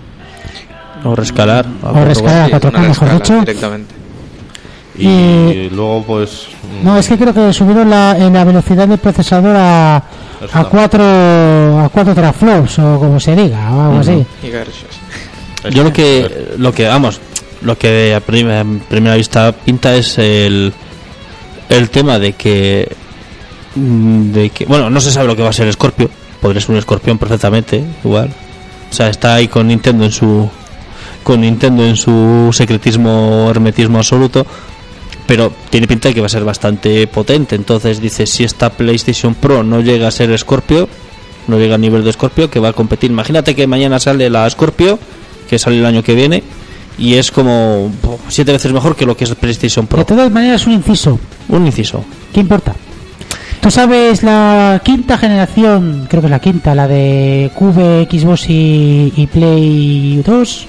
Speaker 1: O rescalar a
Speaker 3: O
Speaker 1: cuatro
Speaker 3: rescalar.
Speaker 1: K.
Speaker 3: a cuatro K,
Speaker 4: una
Speaker 3: mejor
Speaker 4: rescala
Speaker 3: dicho.
Speaker 4: directamente.
Speaker 2: Y
Speaker 3: Y-
Speaker 2: luego pues...
Speaker 3: No, es que creo que subieron la, en la velocidad del procesador a,
Speaker 2: Eso
Speaker 3: a
Speaker 2: también.
Speaker 3: cuatro a cuatro teraflops o como se diga o algo así.
Speaker 4: Gigahercios.
Speaker 1: Yo lo que lo que vamos, lo que a primera, primera vista pinta es el el tema de que mm, de que bueno, no se sabe lo que va a ser Scorpio, podría ser un escorpión perfectamente igual. O sea, está ahí con Nintendo en su con Nintendo en su secretismo, hermetismo absoluto, pero tiene pinta de que va a ser bastante potente. Entonces dice, si esta PlayStation Pro no llega a ser Scorpio, no llega a nivel de Scorpio, que va a competir. Imagínate que mañana sale la Scorpio, que sale el año que viene, y es como oh, siete veces mejor que lo que es PlayStation Pro.
Speaker 3: De todas maneras, un inciso.
Speaker 1: Un inciso.
Speaker 3: ¿Qué importa? Tú sabes la quinta generación, creo que es la quinta, la de Cube, Xbox y, y Play dos.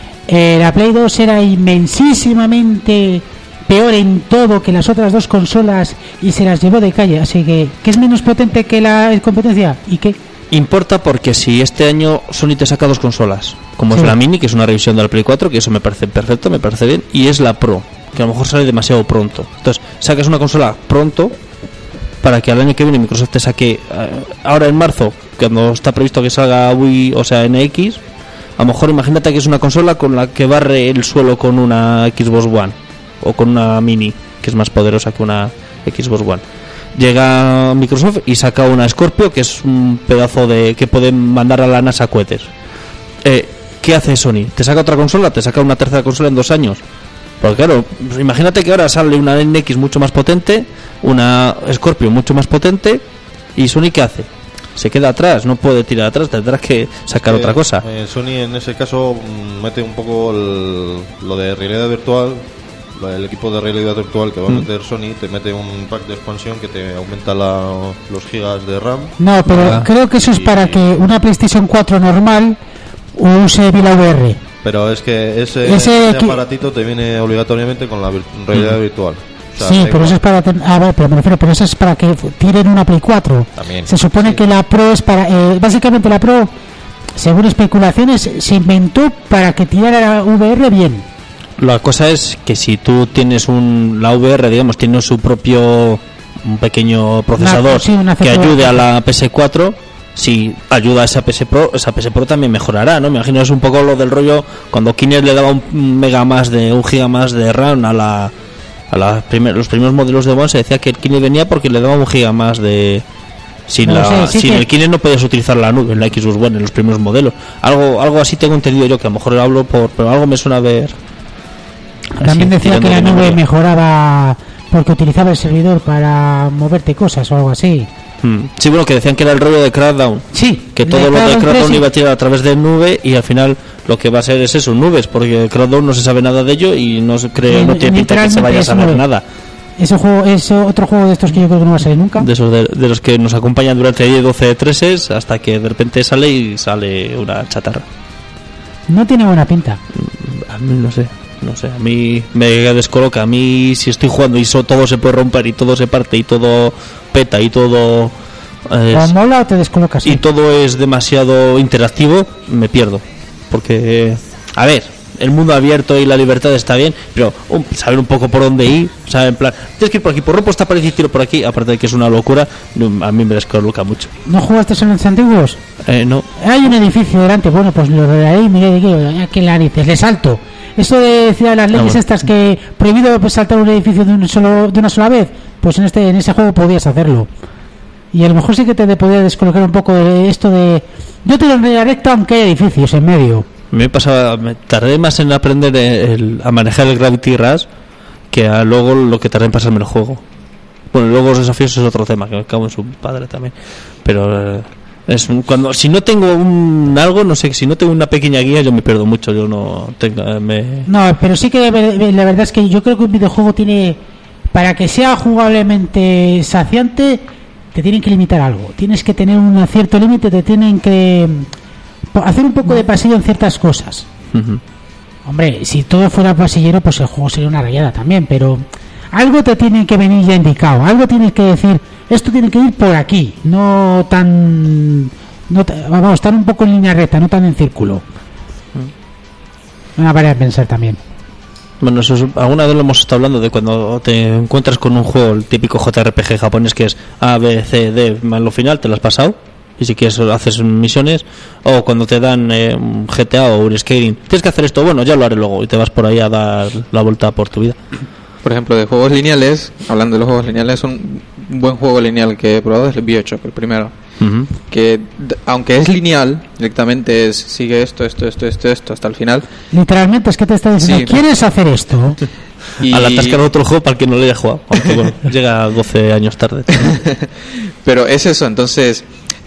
Speaker 3: Eh, la Play dos era inmensísimamente peor en todo que las otras dos consolas y se las llevó de calle. Así que, ¿qué es menos potente que la competencia? ¿Y qué?
Speaker 1: Importa porque si este año Sony te saca dos consolas, como
Speaker 3: Sí.
Speaker 1: es la Mini, que es una revisión de la Play cuatro, que eso me parece perfecto, me parece bien, y es la Pro, que a lo mejor sale demasiado pronto. Entonces, sacas una consola pronto para que al año que viene Microsoft te saque, eh, ahora en marzo, cuando está previsto que salga Wii, o sea, N X, a lo mejor imagínate que es una consola con la que barre el suelo con una Xbox One o con una Mini, que es más poderosa que una Xbox One. Llega Microsoft y saca una Scorpio, que es un pedazo de que pueden mandar a la NASA cohetes. Eh, ¿Qué hace Sony? ¿Te saca otra consola? ¿Te saca una tercera consola en dos años? Porque claro, pues imagínate que ahora sale una N X mucho más potente, una Scorpio mucho más potente, y Sony ¿qué hace? Se queda atrás, no puede tirar atrás, tendrás que sacar
Speaker 2: Eh,
Speaker 1: otra cosa.
Speaker 2: eh, Sony en ese caso mm, mete un poco el- lo de realidad virtual. la- El equipo de realidad virtual que va a
Speaker 1: Mm.
Speaker 2: meter Sony te mete un pack de expansión que te aumenta la- los gigas de RAM.
Speaker 3: No, pero
Speaker 1: Ah.
Speaker 3: creo que eso es para que una PlayStation cuatro normal use V R.
Speaker 2: Pero es que ese,
Speaker 3: Ese
Speaker 2: ese
Speaker 3: que-
Speaker 2: aparatito te viene obligatoriamente con la vir- realidad virtual. O sea,
Speaker 3: Sí,
Speaker 2: da
Speaker 3: pero
Speaker 2: igual.
Speaker 3: eso es para ten- a ver, pero me refiero, pero eso es para que f- tiren una Play cuatro.
Speaker 2: También.
Speaker 3: Se supone
Speaker 2: Sí.
Speaker 3: que la Pro es para eh, básicamente la Pro, según especulaciones, se inventó para que tirara la V R bien.
Speaker 1: La cosa es que si tú tienes un la V R, digamos, tiene su propio un pequeño procesador
Speaker 3: sí, una
Speaker 1: que
Speaker 3: C P U.
Speaker 1: ayude a la P S cuatro, si ayuda a esa P S Pro, esa P S Pro también mejorará, ¿no? Me imagino es un poco lo del rollo cuando Kinect le daba un mega más de un giga más de RAM a la a la primer- los primeros modelos de One, se decía que el Kinect venía porque le daba un giga más de sin
Speaker 3: No lo
Speaker 1: la
Speaker 3: sé, sí
Speaker 1: sin
Speaker 3: que-
Speaker 1: el Kinect no podías utilizar la nube en la Xbox One en los primeros modelos. Algo algo así tengo entendido yo, que a lo mejor hablo por pero algo me suena a ver.
Speaker 3: También
Speaker 1: así,
Speaker 3: decía que
Speaker 1: tirando
Speaker 3: la
Speaker 1: de
Speaker 3: nube
Speaker 1: memoria.
Speaker 3: mejoraba porque utilizaba el servidor para moverte cosas o algo así.
Speaker 1: Mm. Sí, bueno, que decían que era el rollo de Crackdown,
Speaker 3: Sí,
Speaker 1: que todo lo de
Speaker 3: Crackdown
Speaker 1: Crackdown
Speaker 3: tres,
Speaker 1: iba a tirar a través de nube y al final lo que va a ser es eso, nubes, porque Crackdown no se sabe nada de ello y no se cree, no tiene pinta que se vaya a
Speaker 3: Literalmente
Speaker 1: saber
Speaker 3: es nube.
Speaker 1: nada
Speaker 3: Ese juego es otro juego de estos que yo creo que no va a salir nunca.
Speaker 1: de esos de, de los que nos acompañan durante diez doce treses hasta que de repente sale y sale una chatarra.
Speaker 3: No tiene buena pinta.
Speaker 1: A mí no sé, no sé, a mí me descoloca. A mí si estoy jugando y so- todo se puede romper y todo se parte y todo peta y todo eh,
Speaker 3: O mola o te descolocas.
Speaker 1: y todo es demasiado interactivo, me pierdo. Porque, a ver, el mundo abierto y la libertad está bien, pero um, saber un poco por dónde ir, o sea, en plan, tienes que ir por aquí, por rompo esta pared y tiro por aquí, aparte de que es una locura, no, a mí me descoloca mucho.
Speaker 3: ¿No jugaste en los antiguos?
Speaker 1: Eh, no.
Speaker 3: Hay un edificio delante, bueno, pues lo de ahí, miré de qué, aquí en la narices, le salto. Eso de decir a las leyes
Speaker 1: Ah, bueno.
Speaker 3: estas que prohibido pues, saltar un edificio de, un solo, de una sola vez, pues en este en ese juego podías hacerlo. Y a lo mejor sí que te podía descolocar un poco de esto de... Yo tiro en línea recta aunque hay edificios en medio.
Speaker 1: Me pasaba, me tardé más en aprender el, a manejar el Gravity Rush que a luego lo que tardé en pasarme el juego. Bueno, luego los desafíos es otro tema, que me cago en su padre también. Pero eh, es un- cuando si no tengo un algo, no sé, si no tengo una pequeña guía, yo me pierdo mucho. Yo no tengo, me...
Speaker 3: No, pero sí que la verdad es que yo creo que un videojuego tiene... Para que sea jugablemente saciante, te tienen que limitar algo. Tienes que tener un cierto límite, te tienen que hacer un poco de pasillo en ciertas cosas.
Speaker 1: Ujú.
Speaker 3: Hombre, si todo fuera pasillero, pues el juego sería una rayada también, pero algo te tiene que venir ya indicado, algo tienes que decir, esto tiene que ir por aquí, no tan... No, ta- vamos, estar un poco en línea recta, no tan en círculo. Una manera de pensar también.
Speaker 1: Bueno, eso es- alguna vez lo hemos estado hablando de cuando te encuentras con un juego, el típico J R P G japonés que es A, B, C, D, más lo final, te lo has pasado. Y si quieres haces misiones, o cuando te dan eh, un G T A o un Skyrim, tienes que hacer esto, bueno, ya lo haré luego, y te vas por ahí a dar la vuelta por tu vida.
Speaker 4: Por ejemplo, de juegos lineales, hablando de los juegos lineales, un buen juego lineal que he probado es el BioShock, el primero.
Speaker 1: Ujú.
Speaker 4: Que d- aunque es lineal, directamente es sigue esto, esto, esto, esto, esto hasta el final.
Speaker 3: Literalmente es que te está diciendo,
Speaker 4: Sí.
Speaker 3: ¿quieres hacer esto?
Speaker 4: Y...
Speaker 1: Al atascar otro juego para el que no lo haya jugado, aunque bueno, llega doce años tarde.
Speaker 4: Pero es eso, entonces,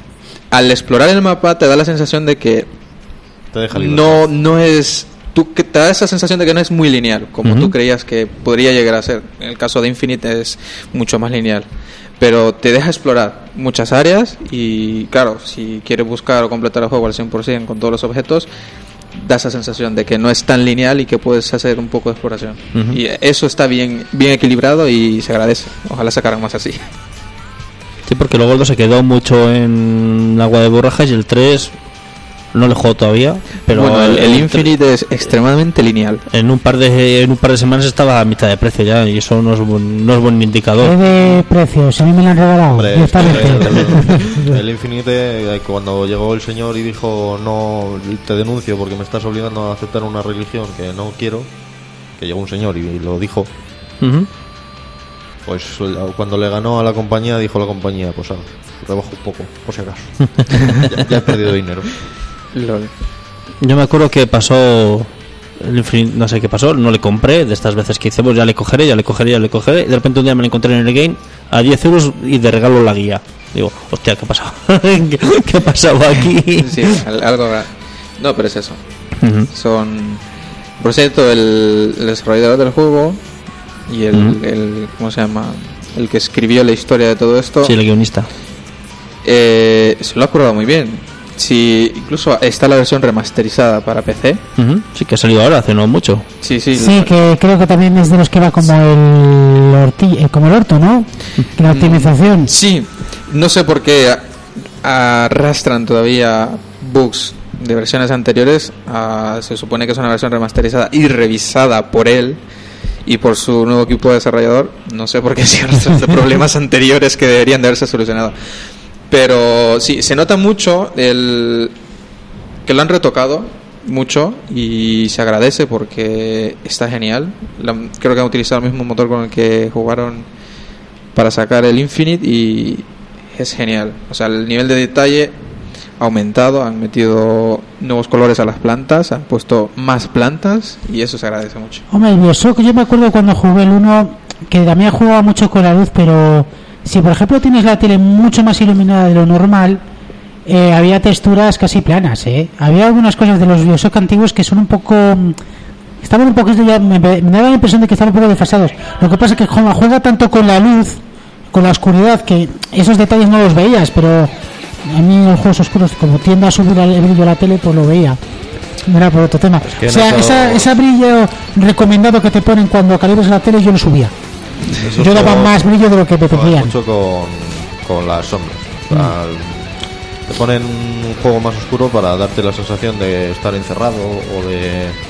Speaker 4: al explorar el mapa te da la sensación de que
Speaker 2: Te deja libre.
Speaker 4: no, no es... Tú, que te da esa sensación de que no es muy lineal, como
Speaker 1: Ujú.
Speaker 4: tú creías que podría llegar a ser. En el caso de Infinite es mucho más lineal. Pero te deja explorar muchas áreas y, claro, si quieres buscar o completar el juego al cien por ciento con todos los objetos, da esa sensación de que no es tan lineal y que puedes hacer un poco de exploración.
Speaker 1: Ujú.
Speaker 4: Y eso está bien, bien equilibrado y se agradece. Ojalá sacaran más así.
Speaker 1: Sí, porque luego el dos se quedó mucho en Agua de Borrajas y el tres no le juego todavía, pero
Speaker 4: bueno, el, el
Speaker 1: el
Speaker 4: Infinite es extremadamente lineal.
Speaker 1: en un par de en un par de semanas estaba a mitad de precio ya, y eso no es buen, no es buen
Speaker 3: ¿Qué
Speaker 1: indicador.
Speaker 3: de precios? A mí me lo han regalado
Speaker 2: Hombre,
Speaker 3: directamente.
Speaker 2: el, el Infinite, eh, cuando llegó el señor y dijo no te denuncio porque me estás obligando a aceptar una religión que no quiero, que llegó un señor y lo dijo,
Speaker 1: Ujú.
Speaker 2: pues cuando le ganó a la compañía dijo la compañía, pues ah, rebajo un poco, por si acaso. ya, ya he perdido dinero.
Speaker 4: Lol.
Speaker 1: Yo me acuerdo que pasó el Infinite, no sé qué pasó, no le compré, de estas veces que hice, pues ya le cogeré, ya le cogeré, ya le cogeré, y de repente un día me lo encontré en el game a diez euros y de regalo la guía. Digo, hostia, ¿qué ha pasado? ¿Qué, qué ha pasado aquí?
Speaker 4: Sí, al- algo... No, pero es eso.
Speaker 1: Ujú.
Speaker 4: Son... Por cierto, el, el desarrollador del juego y el,
Speaker 1: Ujú.
Speaker 4: el... ¿Cómo se llama? El que escribió la historia de todo esto,
Speaker 1: Sí, el guionista.
Speaker 4: eh, se lo ha currado muy bien. Sí, incluso está la versión remasterizada para P C.
Speaker 1: Ujú. Sí, que ha salido ahora, hace no mucho.
Speaker 4: Sí, sí.
Speaker 3: Sí, que creo que también es de los que va como el orti, eh, como el orto, ¿no? Que la optimización.
Speaker 4: Sí, no sé por qué a- arrastran todavía bugs de versiones anteriores. a- se supone que es una versión remasterizada y revisada por él y por su nuevo equipo de desarrollador. No sé por qué se arrastran de problemas anteriores que deberían de haberse solucionado. Pero sí, se nota mucho el que lo han retocado mucho y se agradece porque está genial. La- creo que han utilizado el mismo motor con el que jugaron para sacar el Infinite y es genial. O sea, el nivel de detalle ha aumentado, han metido nuevos colores a las plantas, han puesto más plantas y eso se agradece mucho.
Speaker 3: Hombre, el Bioshock, yo me acuerdo cuando jugué el uno, que también jugaba mucho con la luz, pero si por ejemplo tienes la tele mucho más iluminada de lo normal, eh, había texturas casi planas, ¿eh? Había algunas cosas de los Bioshock antiguos que son un poco... Estaban un poco... Ya me, me daba la impresión de que estaban un poco desfasados. Lo que pasa es que juega, juega tanto con la luz, con la oscuridad, que esos detalles no los veías, pero a mí en los juegos oscuros, como tiende a subir el brillo a la tele, pues lo veía. No era por otro tema.
Speaker 2: que
Speaker 3: O sea,
Speaker 2: no todo-
Speaker 3: esa, ese brillo recomendado que te ponen cuando calibras la tele, yo lo subía.
Speaker 2: Eso
Speaker 3: Yo daba
Speaker 2: juega-
Speaker 3: más brillo de lo que me
Speaker 2: juega
Speaker 3: pedían.
Speaker 2: mucho con, con las sombras. O sea, te ponen un juego más oscuro para darte la sensación de estar encerrado o de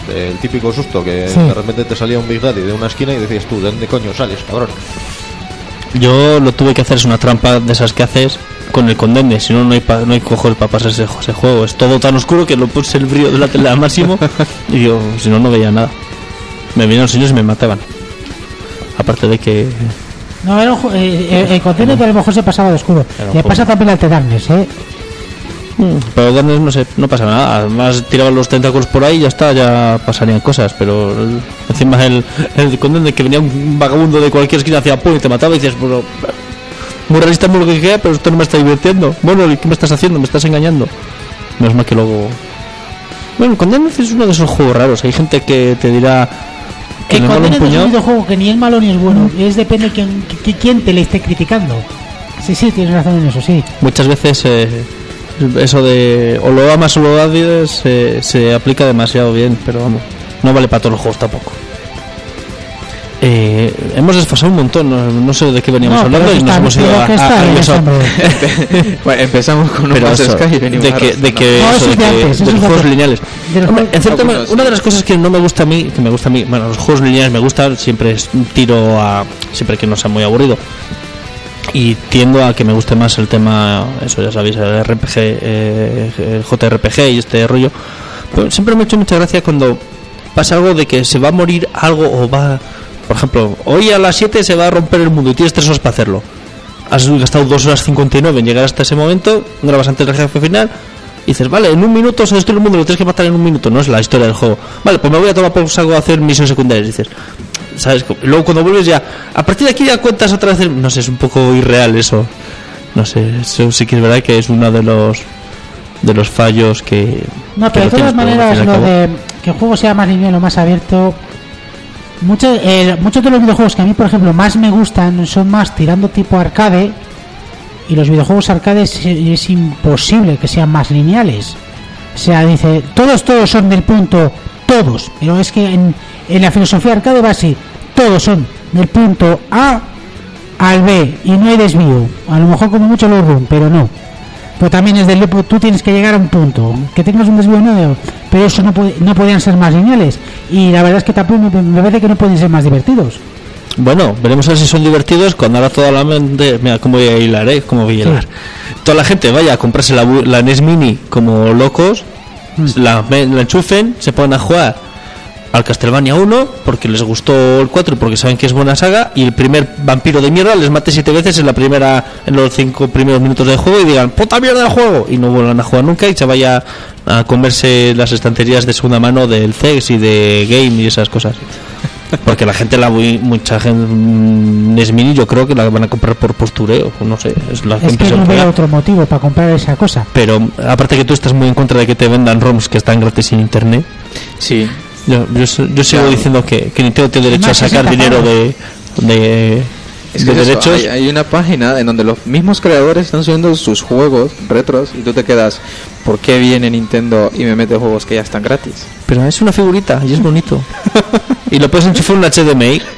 Speaker 2: El típico susto que
Speaker 3: Sí.
Speaker 2: de repente te salía un Big Daddy de una esquina y decías tú, ¿de dónde coño sales, cabrón?
Speaker 1: Yo lo tuve que hacer, es una trampa de esas que haces con el Condemned, si no, no hay, pa, no hay cojones para pasar ese, ese juego. Es todo tan oscuro que lo puse el brillo de la tele al máximo y yo, si no, no veía nada. Me venían los señores y me mataban. Aparte de que...
Speaker 3: No, era un ju- eh, eh, el contenido que a lo mejor se pasaba de oscuro.
Speaker 1: Era un
Speaker 3: Le
Speaker 1: juego.
Speaker 3: pasa también al The Darkness, ¿eh?
Speaker 1: Pero Darkness no sé, no pasaba nada. Además tiraban los tentáculos por ahí y ya está, ya pasarían cosas. Pero el- encima el, el Condemned, que venía un vagabundo de cualquier esquina hacia pum y te mataba y dices, bueno, muy realista muy lo que queda, pero esto no me está divirtiendo. Bueno, ¿y qué me estás haciendo? Me estás engañando. Menos mal que luego... Bueno, el Condemned es uno de esos juegos raros. Hay gente que te dirá que
Speaker 3: El
Speaker 1: le mola un
Speaker 3: contenido es un
Speaker 1: puñado.
Speaker 3: videojuego que ni es malo ni es bueno. Es depende de quién, qui- quién te le esté criticando. Sí, sí, tienes razón en eso, sí.
Speaker 1: Muchas veces eh, eso de o lo amas o lo odias se, se aplica demasiado bien, pero vamos, no vale para todos los juegos tampoco. Eh, hemos desfasado un montón, no, no sé de qué veníamos
Speaker 3: No,
Speaker 1: hablando
Speaker 3: pero
Speaker 1: y nos
Speaker 3: está-
Speaker 1: hemos ido
Speaker 3: pero
Speaker 1: a,
Speaker 3: que
Speaker 1: a,
Speaker 3: está
Speaker 1: a
Speaker 3: bien,
Speaker 1: eso.
Speaker 3: hombre.
Speaker 4: Bueno, empezamos con un
Speaker 1: Pero
Speaker 4: Man's
Speaker 1: eso,
Speaker 4: Sky y venimos
Speaker 1: de que,
Speaker 4: ahora.
Speaker 1: de que,
Speaker 3: No,
Speaker 1: eso
Speaker 3: eso
Speaker 1: de
Speaker 3: es de
Speaker 1: que-
Speaker 3: antes, eso
Speaker 1: de
Speaker 3: es
Speaker 1: los
Speaker 3: de
Speaker 1: juegos
Speaker 3: antes.
Speaker 1: lineales.
Speaker 3: De los
Speaker 1: Hombre,
Speaker 3: juegos-
Speaker 1: en cierta
Speaker 4: Algunos,
Speaker 1: manera, una de las cosas que no me gusta a mí, que me gusta a mí, bueno, los juegos lineales me gustan, siempre es un tiro a, siempre que no sea muy aburrido. Y tiendo a que me guste más el tema, eso ya sabéis, el R P G, eh, el J R P G y este rollo. Pero siempre me ha hecho mucha gracia cuando pasa algo de que se va a morir algo o va, por ejemplo, hoy a las siete se va a romper el mundo y tienes tres horas para hacerlo. Has gastado dos horas cincuenta y nueve en llegar hasta ese momento, grabas antes del jefe final y dices, vale, en un minuto se destruye el mundo, lo tienes que matar en un minuto, no es la historia del juego. Vale, pues me voy a tomar por saco a hacer misiones secundarias, dices, ¿sabes? Y luego cuando vuelves ya, a partir de aquí ya cuentas otra vez, el- no sé, es un poco irreal eso. No sé, eso sí que es verdad que es uno de los de los fallos que...
Speaker 3: No,
Speaker 1: que
Speaker 3: pero de
Speaker 1: lo
Speaker 3: todas
Speaker 1: tienes, pero al
Speaker 3: maneras,
Speaker 1: fin y al
Speaker 3: lo
Speaker 1: cabo-
Speaker 3: de que el juego sea más lineal o más abierto. Muchos, eh, muchos de los videojuegos que a mí, por ejemplo, más me gustan son más tirando tipo arcade. Y los videojuegos arcades es, es imposible que sean más lineales. O sea, dice, todos, todos son del punto, todos. Pero es que en, en la filosofía arcade va así: todos son del punto A al B y no hay desvío. A lo mejor como mucho lo run, pero no. Pero también es del tú tienes que llegar a un punto que tengas un desvío no, pero eso no puede, no podían ser más lineales y la verdad es que tampoco me, me parece que no pueden ser más divertidos.
Speaker 1: Bueno, veremos a ver si son divertidos cuando ahora toda la mente... Mira, cómo voy a hilar, ¿eh? Cómo voy a hilar.
Speaker 3: Sí.
Speaker 1: Toda la gente vaya a comprarse la, bu- la N E S Mini como locos,
Speaker 3: Mm.
Speaker 1: la, me- la enchufen, se ponen a jugar al Castlevania uno porque les gustó el cuatro y porque saben que es buena saga, y el primer vampiro de mierda les mate siete veces en la primera en los cinco primeros minutos del juego y digan ¡puta mierda el juego! Y no vuelvan a jugar nunca y se vaya a comerse las estanterías de segunda mano del C E X y de Game y esas cosas. Porque la gente, la muy- mucha gente, mm, N E S Mini yo creo que la van a comprar por postureo, no sé, es la
Speaker 3: Es que
Speaker 1: impresión
Speaker 3: no
Speaker 1: que me
Speaker 3: veo
Speaker 1: da.
Speaker 3: otro motivo para comprar esa cosa.
Speaker 1: Pero aparte que tú estás muy en contra de que te vendan ROMs que están gratis en internet,
Speaker 4: Sí.
Speaker 1: yo, yo, so- yo sigo
Speaker 4: Claro.
Speaker 1: diciendo que, que Nintendo tiene derecho a
Speaker 3: Además,
Speaker 1: sacar
Speaker 3: sesenta
Speaker 1: dinero
Speaker 3: pavos.
Speaker 1: de, de,
Speaker 4: Es
Speaker 1: de
Speaker 4: que es eso,
Speaker 1: derechos.
Speaker 4: hay, hay una página en donde los mismos creadores están subiendo sus juegos retros y tú te quedas, ¿por qué viene Nintendo y me mete juegos que ya están gratis?
Speaker 1: Pero es una figurita y es bonito. Y lo puedes enchufar en un H D M I.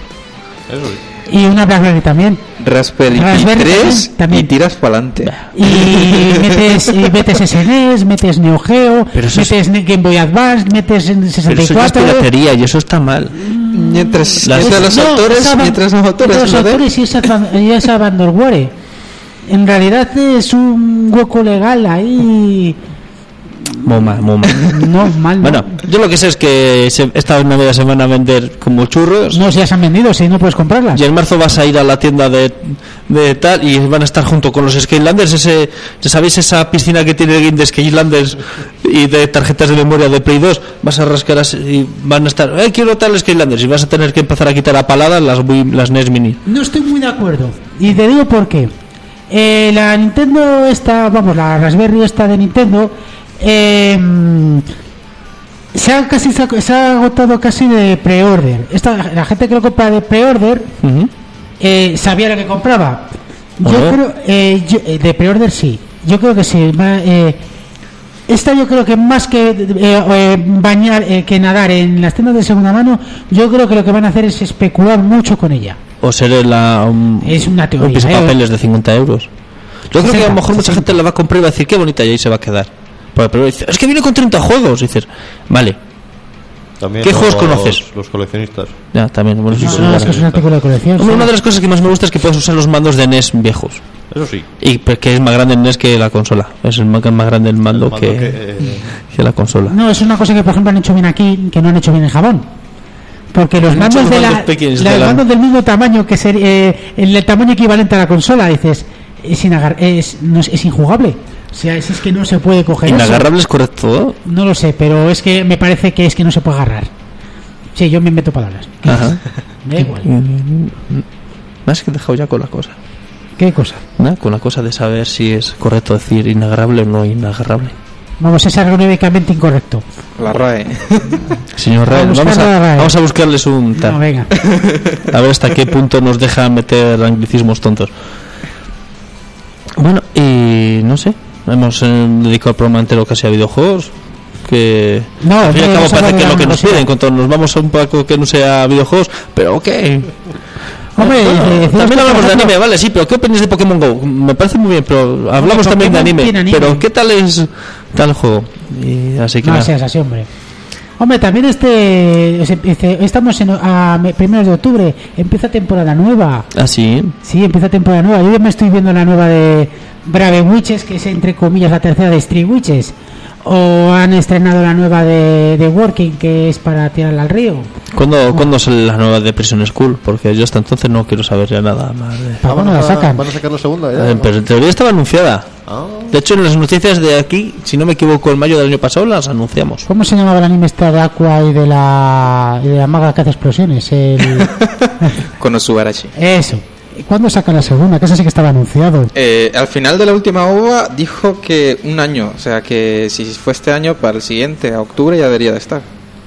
Speaker 3: Y una BlackBerry también.
Speaker 4: Raspberry,
Speaker 3: Raspberry
Speaker 4: Pi tres
Speaker 3: también, también.
Speaker 4: y tiras para adelante.
Speaker 3: Y metes, y metes S N E S, metes Neo Geo,
Speaker 1: Pero eso es-
Speaker 3: metes Game Boy Advance, metes en
Speaker 1: Pero
Speaker 3: sesenta y
Speaker 1: eso ya es
Speaker 3: cuatro.
Speaker 1: piratería y eso está mal.
Speaker 4: Mientras,
Speaker 1: Las-
Speaker 4: mientras los
Speaker 3: No,
Speaker 4: autores,
Speaker 3: esa ba-
Speaker 4: mientras los autores,
Speaker 3: los
Speaker 4: no de-
Speaker 3: autores y esa, y esa Bandorware. En realidad es un hueco legal ahí.
Speaker 1: Moma, moma.
Speaker 3: No, mal. no.
Speaker 1: Bueno, yo lo que sé es que se, esta Navidad se van a vender como churros.
Speaker 3: No, si ya se han vendido, si no puedes comprarlas.
Speaker 1: Y en marzo vas a ir a la tienda de, de tal y van a estar junto con los Skylanders, ese, ya sabéis esa piscina que tiene el game de Skylanders y de tarjetas de memoria de Play dos, vas a rascar así y van a estar, eh, quiero tal Skylanders y vas a tener que empezar a quitar a paladas las, Wii- las N E S Mini.
Speaker 3: No estoy muy de acuerdo. Y te digo por qué. Eh, la Nintendo esta, vamos, la Raspberry esta de Nintendo, eh, se ha casi se ha, se ha agotado casi de pre-order. Esta, la gente que lo compra de pre-order
Speaker 1: Ujú.
Speaker 3: eh, sabía lo que compraba.
Speaker 1: ¿O
Speaker 3: Yo
Speaker 1: no?
Speaker 3: creo, eh, yo- eh, de pre-order sí. Yo creo que sí. Va, eh, esta yo creo que más que eh, eh, bañar, eh, que nadar en las tiendas de segunda mano, yo creo que lo que van a hacer es especular mucho con ella.
Speaker 1: O ser la, un,
Speaker 3: Es una teoría,
Speaker 1: un pisapapeles de cincuenta euros. Yo creo que a lo
Speaker 3: sesenta,
Speaker 1: mejor mucha
Speaker 3: sesenta.
Speaker 1: gente la va a comprar y va a decir qué bonita y ahí se va a quedar. Porque primero dice, es que viene con treinta juegos. Y dices, vale,
Speaker 2: También
Speaker 1: ¿Qué
Speaker 2: los,
Speaker 1: juegos conoces?
Speaker 2: Los coleccionistas.
Speaker 1: Ya, también. Bueno,
Speaker 3: No,
Speaker 1: eso
Speaker 3: no,
Speaker 1: sí,
Speaker 3: es que es un artículo de colección.
Speaker 1: Hombre,
Speaker 3: sí.
Speaker 1: una de las cosas que más me gusta es que puedes usar los mandos de N E S viejos.
Speaker 2: Eso sí.
Speaker 1: Y pues, que es más grande el N E S que la consola. Es el más más grande el mando,
Speaker 2: El mando
Speaker 1: que,
Speaker 2: que, eh,
Speaker 1: que la consola.
Speaker 3: No, es una cosa que por ejemplo han hecho bien aquí, que no han hecho bien en Japón. Porque los
Speaker 1: Muchos
Speaker 3: mandos, de la,
Speaker 1: mandos pequeños
Speaker 3: los
Speaker 1: de la-
Speaker 3: mandos del mismo tamaño que ser, eh, el, el tamaño equivalente a la consola, dices, es, inagar, es, no es, es injugable. O sea, es, es que no se puede coger eso.
Speaker 1: Inagarrable es correcto.
Speaker 3: No lo sé, pero es que me parece que es que no se puede agarrar. Sí, yo me meto palabras.
Speaker 1: Ajá.
Speaker 3: Me da igual.
Speaker 1: Más que he dejado ya con la cosa.
Speaker 3: ¿Qué cosa?
Speaker 1: ¿No? Con la cosa de saber si es correcto decir inagarrable o no inagarrable.
Speaker 3: Vamos, es ergonómicamente incorrecto.
Speaker 4: La R A E.
Speaker 1: Señor
Speaker 3: A
Speaker 1: Rael,
Speaker 3: buscar
Speaker 1: vamos
Speaker 3: la
Speaker 1: a,
Speaker 3: RAE.
Speaker 1: vamos a buscarles un tal.
Speaker 3: No, venga.
Speaker 1: A ver hasta qué punto nos deja meter anglicismos tontos. Bueno, y no sé. Hemos eh, dedicado el programa entero casi a videojuegos. Que
Speaker 3: No,
Speaker 1: al fin y al
Speaker 3: no,
Speaker 1: cabo
Speaker 3: vamos a
Speaker 1: parece
Speaker 3: hablar
Speaker 1: que
Speaker 3: de
Speaker 1: es lo que
Speaker 3: la
Speaker 1: nos
Speaker 3: universidad.
Speaker 1: piden. Cuando nos vamos a un poco que no sea videojuegos, pero ok.
Speaker 3: Hombre,
Speaker 1: Bueno,
Speaker 3: eh, decíamos
Speaker 1: también
Speaker 3: que, por
Speaker 1: hablamos de
Speaker 3: ejemplo,
Speaker 1: anime, vale, sí, pero ¿qué opinas de Pokémon Go? Me parece muy bien, pero hablamos
Speaker 3: Pokémon
Speaker 1: también de anime,
Speaker 3: tiene anime.
Speaker 1: pero ¿qué tal es tal juego? Y así que
Speaker 3: No
Speaker 1: nada.
Speaker 3: seas así, hombre. Hombre, también este, se- este- estamos en, a me- primeros de octubre, empieza temporada nueva.
Speaker 1: Así,
Speaker 3: Sí, empieza temporada nueva. Yo ya me estoy viendo la nueva de Brave Witches, que es entre comillas la tercera de Street Witches. O han estrenado la nueva de, de Working, que es para tirarla al río.
Speaker 1: ¿Cuándo, ¿cuándo sale la nueva de Prison School? Porque yo hasta entonces no quiero saber ya nada más de...
Speaker 3: ¿Para cuándo la
Speaker 2: a-
Speaker 3: sacan?
Speaker 2: ¿Van a sacar la segunda ya?
Speaker 1: Eh, pero en teoría estaba anunciada.
Speaker 2: Ah,
Speaker 1: De hecho, en las noticias de aquí, si no me equivoco, en mayo del año pasado las anunciamos.
Speaker 3: ¿Cómo se llamaba el anime esta de Aqua y de la, y de la maga que hace explosiones? El...
Speaker 4: Con Osubarashi.
Speaker 3: Eso. ¿Cuándo sacan la segunda? Que eso sí que estaba anunciado.
Speaker 4: Eh, al final de la última ova dijo que un año, o sea que si fue este año, para el siguiente, a octubre ya debería de estar.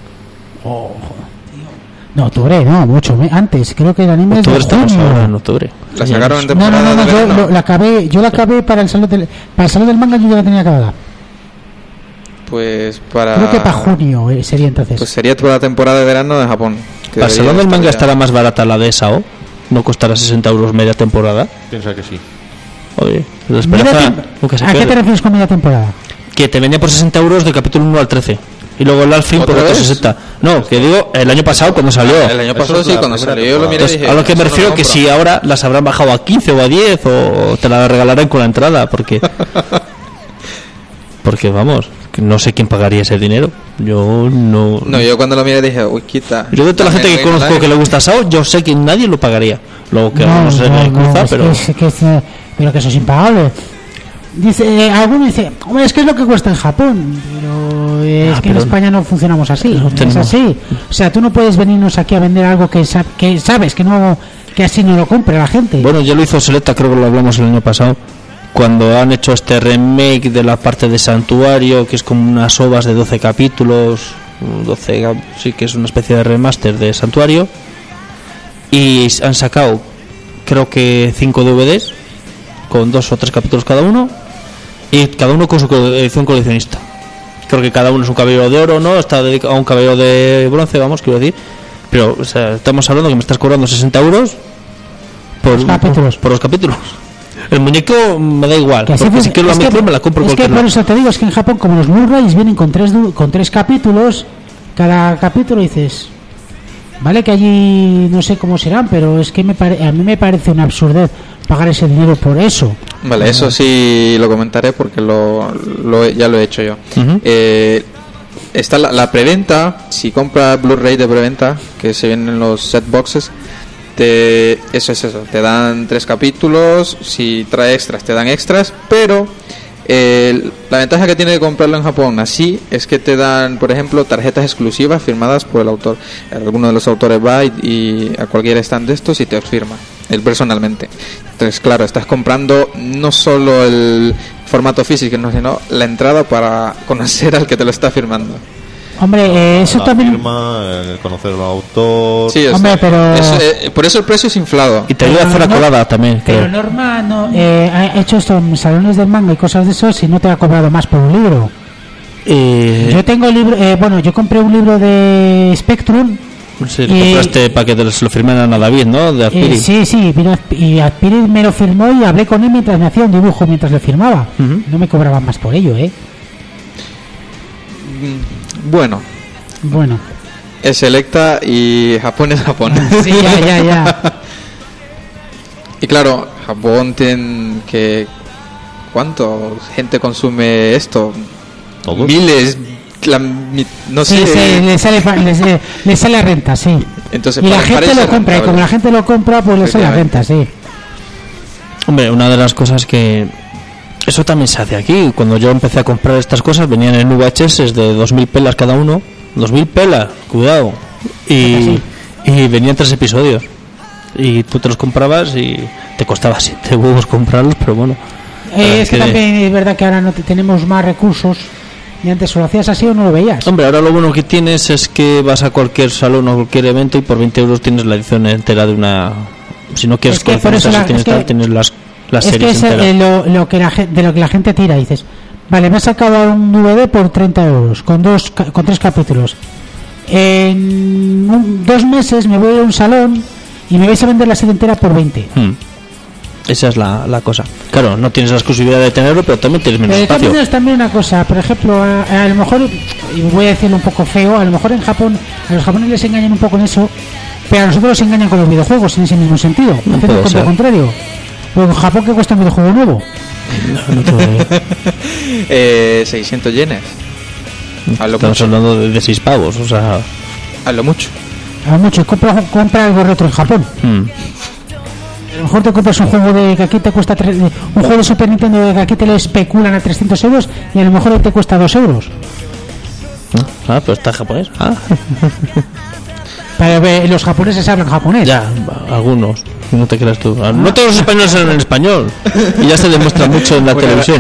Speaker 3: No, octubre, no, mucho me- antes. Creo que el anime
Speaker 1: Octubre
Speaker 3: es de
Speaker 1: estamos
Speaker 3: junio.
Speaker 1: ahora en octubre.
Speaker 4: La
Speaker 1: Sí,
Speaker 4: sacaron en
Speaker 3: No, no,
Speaker 4: temporada
Speaker 3: no, no,
Speaker 4: de
Speaker 3: yo
Speaker 4: verano.
Speaker 3: lo- la acabé, yo la acabé para el salón del, para el salón del manga, yo ya la tenía acabada.
Speaker 4: Pues para...
Speaker 3: Creo que para junio eh, sería entonces.
Speaker 4: Pues sería toda la temporada de verano de Japón. que
Speaker 1: Para el
Speaker 4: debería
Speaker 1: salón del
Speaker 4: estar
Speaker 1: manga
Speaker 4: ya.
Speaker 1: estará más barata la de S A O. No costará sesenta euros media temporada.
Speaker 2: piensa que sí.
Speaker 1: Oye, la
Speaker 3: Media
Speaker 1: esperanza
Speaker 3: tem-
Speaker 1: nunca se
Speaker 3: ¿A qué te
Speaker 1: pierde.
Speaker 3: refieres con media temporada?
Speaker 1: Que te venía por sesenta euros del capítulo uno al trece. Y luego el Alfin por
Speaker 4: ¿Otra
Speaker 1: otros
Speaker 4: vez?
Speaker 1: sesenta. No, que digo, el año pasado cuando salió.
Speaker 4: El año
Speaker 2: Eso
Speaker 4: pasado
Speaker 2: es
Speaker 4: sí,
Speaker 2: la
Speaker 4: cuando
Speaker 2: primera
Speaker 4: salió yo lo miré y
Speaker 1: Entonces,
Speaker 4: dije...
Speaker 1: a lo que me
Speaker 4: "Eso no
Speaker 1: refiero
Speaker 4: lo
Speaker 1: que
Speaker 4: compro".
Speaker 1: si ahora las habrán bajado a quince o a diez o te la regalarán con la entrada, porque porque vamos, que no sé quién pagaría ese dinero. Yo no.
Speaker 4: No, yo cuando lo miré dije, uy, quita.
Speaker 1: Yo de toda la
Speaker 4: Dame
Speaker 1: gente que
Speaker 4: el
Speaker 1: conozco
Speaker 4: online.
Speaker 1: que le gusta S A O, yo sé que nadie lo pagaría. Luego que no, se le cruza,
Speaker 3: es
Speaker 1: pero
Speaker 3: que es- que es, eh, pero que eso es impagable. Dice, eh, alguno dice, hombre, es que es lo que cuesta en Japón, pero eh, es
Speaker 1: Ah,
Speaker 3: que en
Speaker 1: pero
Speaker 3: España no funcionamos así,
Speaker 1: no
Speaker 3: es
Speaker 1: tenemos-
Speaker 3: así. O sea, tú no puedes venirnos aquí a vender algo que, sa- que sabes que no, que así no lo compre la gente.
Speaker 1: bueno, ya lo hizo Selecta, creo que lo hablamos el año pasado, cuando han hecho este remake de la parte de Santuario, que es como unas ovas de doce capítulos, doce, cap- sí que es una especie de remaster de Santuario, y han sacado, creo que cinco D V Ds, con dos o tres capítulos cada uno, y cada uno con su co- edición coleccionista. Creo que cada uno es un caballero de oro, ¿no? Está dedicado a un caballero de bronce, vamos, quiero decir. Pero, o sea, estamos hablando que me estás cobrando sesenta euros por
Speaker 3: Los capítulos.
Speaker 1: Por, por los capítulos. El muñeco me da igual,
Speaker 3: Que así
Speaker 1: porque
Speaker 3: fun-
Speaker 1: si quiero la
Speaker 3: es que-
Speaker 1: micro me la compro en
Speaker 3: es que
Speaker 1: cualquier
Speaker 3: por
Speaker 1: lado.
Speaker 3: eso te digo, es que en Japón, como los Blu-rays vienen con tres, du- con tres capítulos, cada capítulo dices, vale que allí no sé cómo serán, pero es que me pare- a mí me parece una absurdez pagar ese dinero por eso.
Speaker 4: Vale, eso sí lo comentaré porque lo, lo he- ya lo he hecho yo.
Speaker 1: Ujú.
Speaker 4: Eh, está la, la preventa, si compras Blu-ray de preventa, que se vienen en los set boxes, te, eso es eso, te dan tres capítulos, si trae extras te dan extras, pero eh, la ventaja que tiene de comprarlo en Japón así es que te dan, por ejemplo, tarjetas exclusivas firmadas por el autor. Alguno de los autores va y, y a cualquier stand de estos y te los firma, él personalmente. Entonces, claro, estás comprando no solo el formato físico, no, sino la entrada para conocer al que te lo está firmando.
Speaker 3: Hombre, eh, eso
Speaker 2: la
Speaker 3: también...
Speaker 2: firma, eh, conocer al autor.
Speaker 4: Sí, o
Speaker 3: Hombre,
Speaker 4: sea,
Speaker 3: pero-
Speaker 4: eso, eh, por eso el precio es inflado.
Speaker 1: Y te ayuda a hacer la
Speaker 3: no-
Speaker 1: colada también,
Speaker 3: Pero
Speaker 1: creo.
Speaker 3: Norma no, eh, ha hecho esto en salones del manga y cosas de eso si no te ha cobrado más por un libro.
Speaker 1: Eh,
Speaker 3: Yo tengo libro, eh, bueno, yo compré un libro de Spectrum.
Speaker 1: sí,
Speaker 3: y-
Speaker 1: compraste para que te se lo firmaran a David, ¿no? De
Speaker 3: Eh,
Speaker 1: Aspiri.
Speaker 3: sí, sí, vino Asp- y Aspiris me lo firmó y hablé con él mientras me hacía un dibujo mientras le firmaba.
Speaker 1: Ujú.
Speaker 3: No me cobraban más por ello, ¿eh?
Speaker 4: Bueno,
Speaker 3: Bueno,
Speaker 4: es selecta y Japón es Japón.
Speaker 3: Sí, ya, ya, ya.
Speaker 4: Y claro, Japón tiene que... ¿Cuánto gente consume esto?
Speaker 2: ¿Todos?
Speaker 4: Miles, la, mi- no
Speaker 3: Sí,
Speaker 4: sé.
Speaker 3: sí, le sale, pa- le, le- le sale a renta, sí.
Speaker 4: Entonces,
Speaker 3: Y la
Speaker 4: para-
Speaker 3: gente
Speaker 4: para eso
Speaker 3: lo
Speaker 4: es
Speaker 3: compra, y
Speaker 4: rentable.
Speaker 3: como la gente lo compra, pues le sale a renta, sí.
Speaker 1: Hombre, una de las cosas que... Eso también se hace aquí. Cuando yo empecé a comprar estas cosas, venían en V H S de dos mil pelas cada uno. dos mil pelas, cuidado. Y, y venían tres episodios. Y tú te los comprabas y te costaba siete huevos comprarlos, pero bueno.
Speaker 3: Eh, es que
Speaker 1: que-
Speaker 3: también es verdad que ahora no te- tenemos más recursos. Y antes o lo hacías así o no lo veías.
Speaker 1: Hombre, ahora lo bueno que tienes es que vas a cualquier salón o cualquier evento y por veinte euros tienes la edición entera de una... Si no quieres
Speaker 3: Es que por
Speaker 1: coleccionar
Speaker 3: eso
Speaker 1: esas,
Speaker 3: la-
Speaker 1: tienes,
Speaker 3: es que-
Speaker 1: tal, tienes las, las
Speaker 3: Es que
Speaker 1: series
Speaker 3: es
Speaker 1: enteras.
Speaker 3: eh, lo, lo que la, gen- de lo que la gente tira. Dices, vale, me has sacado un D V D por treinta euros, con dos ca- con tres capítulos. En un- dos meses me voy a ir a un salón y me vais a vender la serie entera por veinte.
Speaker 1: Hmm. Esa es la, la cosa. Claro, no tienes la exclusividad de tenerlo, pero también tienes menos
Speaker 3: Pero de todas
Speaker 1: espacio.
Speaker 3: maneras también una cosa, por ejemplo, a, a lo mejor, y voy a decirlo un poco feo, a lo mejor en Japón, a los japoneses les engañan un poco en eso, pero a nosotros nos engañan con los videojuegos en ese mismo sentido,
Speaker 1: No
Speaker 3: haciendo
Speaker 1: puede
Speaker 3: el
Speaker 1: ser.
Speaker 3: contrario. Porque en Japón, ¿qué cuesta un videojuego nuevo?
Speaker 1: No te-
Speaker 4: Eh, seiscientos yenes. A lo
Speaker 1: Estamos
Speaker 4: mucho.
Speaker 1: hablando de, de seis pavos, o sea...
Speaker 4: A lo mucho.
Speaker 3: A lo mucho, compra, compra algo retro en Japón.
Speaker 1: hmm.
Speaker 3: A lo mejor te compras un juego de que aquí te cuesta tres- un juego de Super Nintendo de que aquí te lo especulan a trescientos euros y a lo mejor te cuesta dos euros.
Speaker 1: Ah, pero está en japonés. Ah,
Speaker 3: Pero eh, los japoneses hablan japonés.
Speaker 1: ya, algunos. No te creas tú. No todos los españoles hablan en español. Y ya se demuestra mucho en la
Speaker 4: Bueno,
Speaker 1: televisión.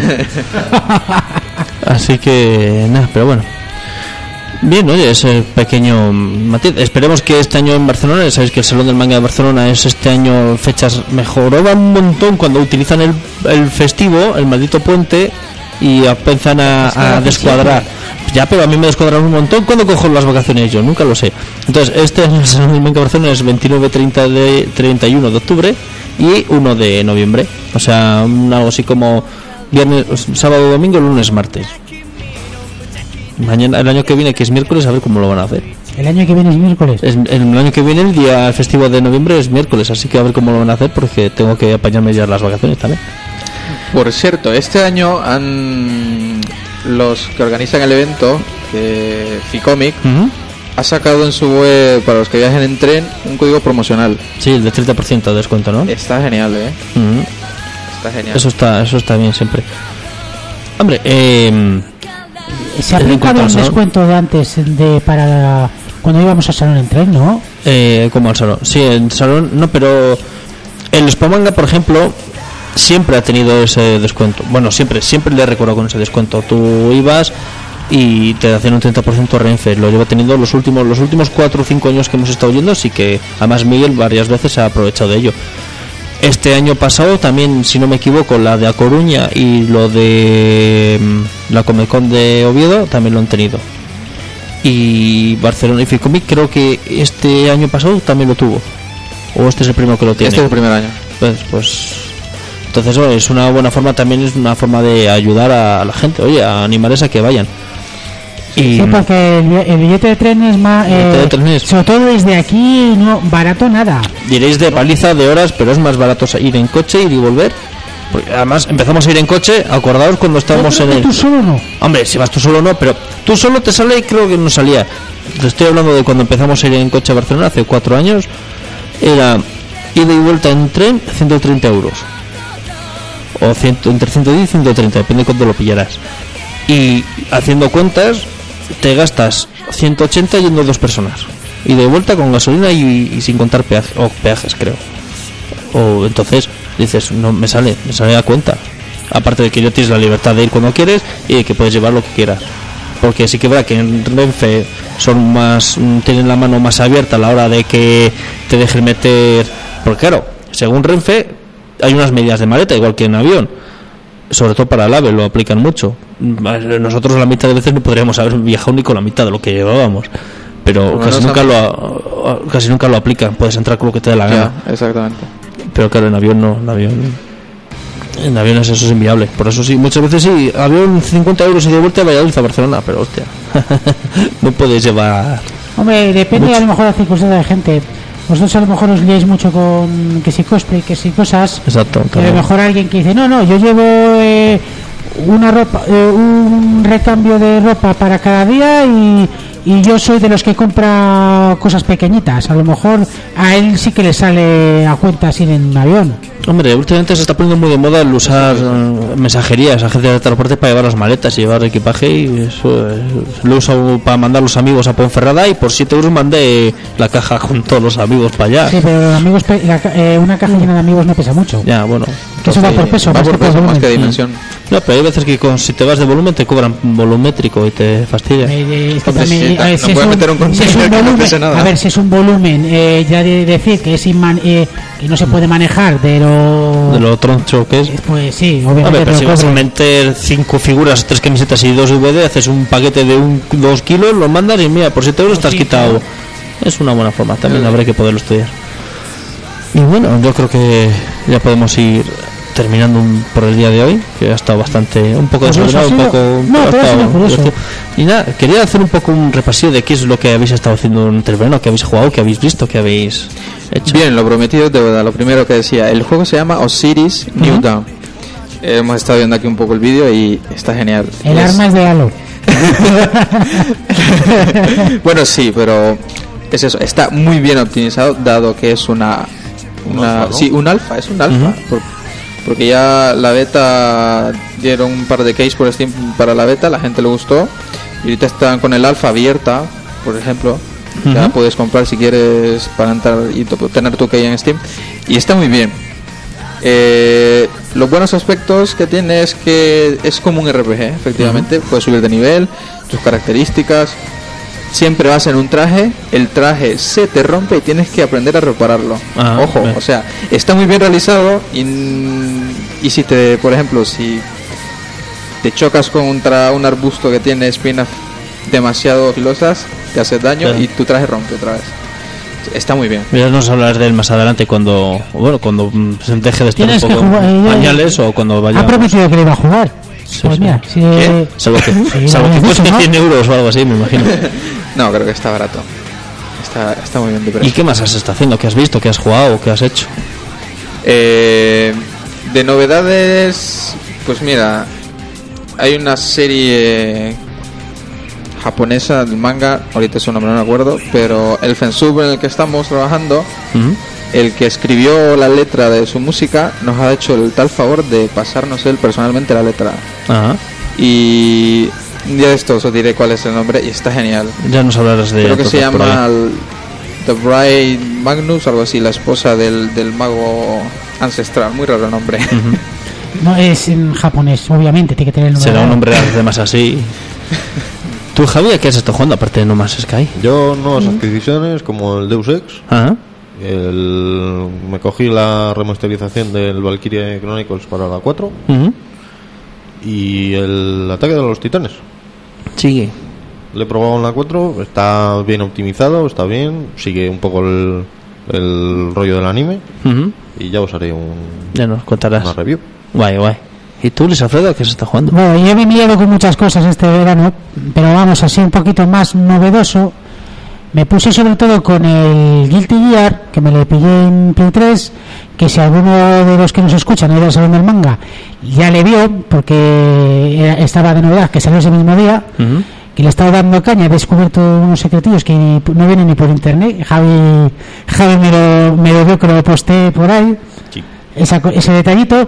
Speaker 1: Así que, nada, pero bueno. Bien, oye, ese pequeño matiz. Esperemos que este año en Barcelona, ya sabéis que el Salón del Manga de Barcelona es este año fechas mejoraban un montón cuando utilizan el, el festivo, el maldito puente, y empiezan a, a descuadrar. Ya, pero a mí me descuadran un montón cuando cojo las vacaciones yo, nunca lo sé. Entonces, este año el Salón del Manga de Barcelona es veintinueve, treinta de, treinta y uno de octubre y uno de noviembre. O sea, un- algo así como viernes, sábado, domingo, lunes, martes. Mañana, el año que viene, que es miércoles, a ver cómo lo van a hacer.
Speaker 3: El año que viene es miércoles.
Speaker 1: Es, el año que viene, el día festivo de noviembre es miércoles, así que a ver cómo lo van a hacer porque tengo que apañarme ya las vacaciones también.
Speaker 4: Por cierto, este año han los que organizan el evento, que Ficomic, ha sacado en su web para los que viajen en tren un código promocional.
Speaker 1: Sí, el de treinta por ciento de descuento, ¿no?
Speaker 4: Está genial, eh.
Speaker 1: Ujú.
Speaker 4: Está genial.
Speaker 1: Eso está, eso está bien siempre. Hombre, eh,
Speaker 3: Se
Speaker 1: en
Speaker 3: aplica
Speaker 1: cuanto
Speaker 3: un
Speaker 1: al salón.
Speaker 3: descuento de antes de para cuando íbamos al salón en tren, ¿no?
Speaker 1: eh, como al salón. Sí, en salón, no, pero el Spamanga, por ejemplo, siempre ha tenido ese descuento. Bueno, siempre, siempre le he recordado con ese descuento. Tú ibas y te hacían un treinta por ciento Renfe. Lo lleva teniendo los últimos los últimos cuatro o cinco años que hemos estado yendo, así que además Miguel varias veces se ha aprovechado de ello. Este año pasado también, si no me equivoco, la de A Coruña y lo de mm, la Comic Con de Oviedo también lo han tenido. Y Barcelona y Ficomic creo que este año pasado también lo tuvo. O este es el primero que lo tiene.
Speaker 4: Este es el primer año.
Speaker 1: Pues, pues entonces bueno, es una buena forma, también es una forma de ayudar a la gente, oye, a animarles a que vayan. Y
Speaker 3: Sí, porque el, bi- el billete de tren es más,
Speaker 1: El billete
Speaker 3: eh,
Speaker 1: de tren es-
Speaker 3: sobre todo desde aquí, no barato nada.
Speaker 1: diréis de paliza de horas, pero es más barato ir en coche, ir y volver. Porque además empezamos a ir en coche, acordaos cuando estábamos
Speaker 3: Yo
Speaker 1: en
Speaker 3: creo que
Speaker 1: el...
Speaker 3: tú solo no.
Speaker 1: Hombre, si vas tú solo no, pero tú solo te sale y creo que no salía. Te estoy hablando de cuando empezamos a ir en coche a Barcelona hace cuatro años. Era ida y vuelta en tren, ciento treinta euros. O cien, entre ciento diez y ciento treinta, depende de cuánto lo pillaras. Y haciendo cuentas, te gastas ciento ochenta yendo dos personas. Y de vuelta con gasolina y, y sin contar peaje, o peajes, creo. O entonces dices, no me sale, me sale a cuenta. Aparte de que ya tienes la libertad de ir cuando quieres y de que puedes llevar lo que quieras. Porque sí que es verdad que en Renfe son más, mm, tienen la mano más abierta a la hora de que te dejen meter. Porque claro, según Renfe hay unas medidas de maleta igual que en avión. Sobre todo para el AVE lo aplican mucho. Nosotros la mitad de veces no podríamos haber viajado ni con la mitad de lo que llevábamos. Pero
Speaker 4: Bueno,
Speaker 1: casi
Speaker 4: no
Speaker 1: nunca lo casi nunca lo aplican. Puedes entrar con lo que te dé la gana.
Speaker 4: Ya, exactamente.
Speaker 1: Pero claro, en avión no, en avión en aviones eso es inviable. Por eso sí, muchas veces sí, avión cincuenta euros y de vuelta a Valladolid a Barcelona, pero hostia, no puedes llevar
Speaker 3: Hombre, depende
Speaker 1: Mucho.
Speaker 3: a lo mejor de la circunstancia de gente. Vosotros a lo mejor os liáis mucho con que si cosplay, que si cosas.
Speaker 1: Exacto.
Speaker 3: Que a lo mejor alguien que dice, no, no, yo llevo eh, una ropa, eh, un recambio de ropa para cada día y, y yo soy de los que compra cosas pequeñitas. A lo mejor a él sí que le sale a cuenta así en un avión.
Speaker 1: Hombre, últimamente se está poniendo muy de moda el usar eh, mensajerías, agencias de transporte para llevar las maletas y llevar equipaje, y eso eh, lo uso para mandar los amigos a Ponferrada, y por siete euros mandé la caja con todos los amigos para allá.
Speaker 3: Sí, pero los amigos pe- la ca- eh, una caja llena de amigos no pesa mucho.
Speaker 1: Ya, bueno.
Speaker 3: Que eso va por peso,
Speaker 4: Va
Speaker 3: más
Speaker 4: por
Speaker 3: que por
Speaker 4: peso más
Speaker 3: volumen.
Speaker 4: que dimensión.
Speaker 1: No, pero hay veces que con, si te vas de volumen te cobran volumétrico y te fastidia.
Speaker 3: Eh, eh, es que
Speaker 4: Hombre,
Speaker 3: también,
Speaker 4: sí,
Speaker 3: a ver,
Speaker 4: no
Speaker 3: si es
Speaker 4: puedes
Speaker 3: un-
Speaker 4: meter un
Speaker 3: si es
Speaker 4: container que no
Speaker 3: volumen-
Speaker 4: pese nada.
Speaker 3: A ver, si es un volumen, eh, ya de decir que es inman, eh, que no se puede manejar de lo,
Speaker 1: De lo troncho que es.
Speaker 3: eh, pues sí,
Speaker 1: Hombre,
Speaker 3: obviamente.
Speaker 1: pero
Speaker 3: te
Speaker 1: si
Speaker 3: lo
Speaker 1: vas a
Speaker 3: cobran.
Speaker 1: meter cinco figuras, tres camisetas y dos D V D, haces un paquete de un, dos kilos, lo mandas y mira, por siete euros te has
Speaker 3: Sí,
Speaker 1: quitado.
Speaker 3: claro.
Speaker 1: Es una buena forma, también
Speaker 4: Eh.
Speaker 1: habrá que poderlo estudiar. Y bueno, yo creo que ya podemos ir terminando un- por el día de hoy, que ha estado bastante, un poco
Speaker 3: Pues eso
Speaker 1: desordenado,
Speaker 3: ha
Speaker 1: un
Speaker 3: sido-
Speaker 1: poco...
Speaker 3: no,
Speaker 1: ha
Speaker 3: pero ha
Speaker 1: estado
Speaker 3: sido curioso.
Speaker 1: divertido. Y nada, quería hacer un poco un repasillo de qué es lo que habéis estado haciendo en el verano, que habéis jugado, que habéis visto, que habéis hecho.
Speaker 4: Bien, lo prometido de verdad. Lo primero que decía, el juego se llama Osiris New Dawn. Eh, hemos estado viendo aquí un poco el vídeo y está genial.
Speaker 3: El
Speaker 4: Es-
Speaker 3: arma es de Halo.
Speaker 4: Bueno, sí, pero es eso. Está muy bien optimizado, dado que es una,
Speaker 2: Un
Speaker 4: una
Speaker 2: alfa, ¿no?
Speaker 4: sí, un alfa, es un alfa.
Speaker 1: Ujú.
Speaker 4: por- porque ya la beta dieron un par de keys por Steam para la beta, la gente le gustó y ahorita están con el alfa abierta, por ejemplo. Ya
Speaker 1: Ujú.
Speaker 4: puedes comprar si quieres para entrar y to- tener tu key en Steam y está muy bien. Eh, los buenos aspectos que tiene es que es como un R P G, efectivamente. Puedes subir de nivel, tus características. Siempre vas en un traje, el traje se te rompe y tienes que aprender a repararlo.
Speaker 1: Ah,
Speaker 4: Ojo,
Speaker 1: bien.
Speaker 4: o sea, está muy bien realizado y, y si te, por ejemplo, si te chocas contra un arbusto que tiene espinas demasiado filosas, te hace daño
Speaker 1: Claro.
Speaker 4: y tu traje rompe otra vez. Está muy bien.
Speaker 1: Ya nos hablarás de él más adelante cuando, bueno, cuando mm, se deje de estar
Speaker 3: Tienes
Speaker 1: un
Speaker 3: que
Speaker 1: poco
Speaker 3: jugar, eh,
Speaker 1: pañales o cuando vaya.
Speaker 3: Ha prometido que le iba a jugar.
Speaker 1: Sí,
Speaker 3: Pues
Speaker 1: sí.
Speaker 3: mira, si,
Speaker 4: ¿Qué?
Speaker 1: Salvo que,
Speaker 3: Sí,
Speaker 1: salvo
Speaker 3: lo
Speaker 1: que
Speaker 3: habías
Speaker 1: cueste
Speaker 3: dicho, ¿no?
Speaker 1: cien euros o algo así, me imagino.
Speaker 4: No, creo que está barato. Está, está muy bien de precio.
Speaker 1: ¿Y qué más has estado haciendo? ¿Qué has visto? ¿Qué has jugado? ¿Qué has hecho?
Speaker 4: Eh, de novedades, pues mira, hay una serie japonesa del manga, ahorita su nombre no me acuerdo, pero el Fensub en el que estamos trabajando,
Speaker 1: Ujú.
Speaker 4: el que escribió la letra de su música, nos ha hecho el tal favor de pasarnos él personalmente la letra.
Speaker 1: Ajá.
Speaker 4: Y un día de estos os diré cuál es el nombre y está genial.
Speaker 1: Ya nos hablarás de.
Speaker 4: Creo que se
Speaker 1: entonces por
Speaker 4: llama
Speaker 1: ahí.
Speaker 4: el- The Bride Magnus, algo así, la esposa del, del mago ancestral, muy raro el nombre.
Speaker 1: Ujú.
Speaker 3: no es en japonés, obviamente, tiene que tener el
Speaker 1: Será un
Speaker 3: nombre.
Speaker 1: nombre además así. ¿Tú, Javier, qué has estado jugando aparte de No Man's Sky?
Speaker 2: Yo nuevas adquisiciones como el Deus Ex.
Speaker 1: Ajá.
Speaker 2: El, me cogí la remasterización del Valkyrie Chronicles para la cuatro
Speaker 1: Ujú.
Speaker 2: y el Ataque de los Titanes.
Speaker 1: Sigue.
Speaker 2: Lo he probado en la cuatro, está bien optimizado, está bien, sigue un poco el, el rollo del anime
Speaker 1: Ujú.
Speaker 2: y ya os haré un,
Speaker 1: Ya nos contarás.
Speaker 2: una review.
Speaker 1: Guay, guay. ¿Y tú, Luis Alfredo, qué se está jugando?
Speaker 3: Bueno, yo me he liado con muchas cosas este verano, pero vamos, así un poquito más novedoso. Me puse sobre todo con el Guilty Gear, que me lo pillé en Play tres, que si alguno de los que nos escuchan ha ido al salón del manga, ya le vio, porque era- estaba de novedad, que salió ese mismo día,
Speaker 1: Ujú.
Speaker 3: que le estaba dando caña, he descubierto unos secretillos que ni- no vienen ni por internet. Javi, Javi me, lo, me lo vio que lo posté por ahí,
Speaker 2: Sí.
Speaker 3: esa co- ese detallito.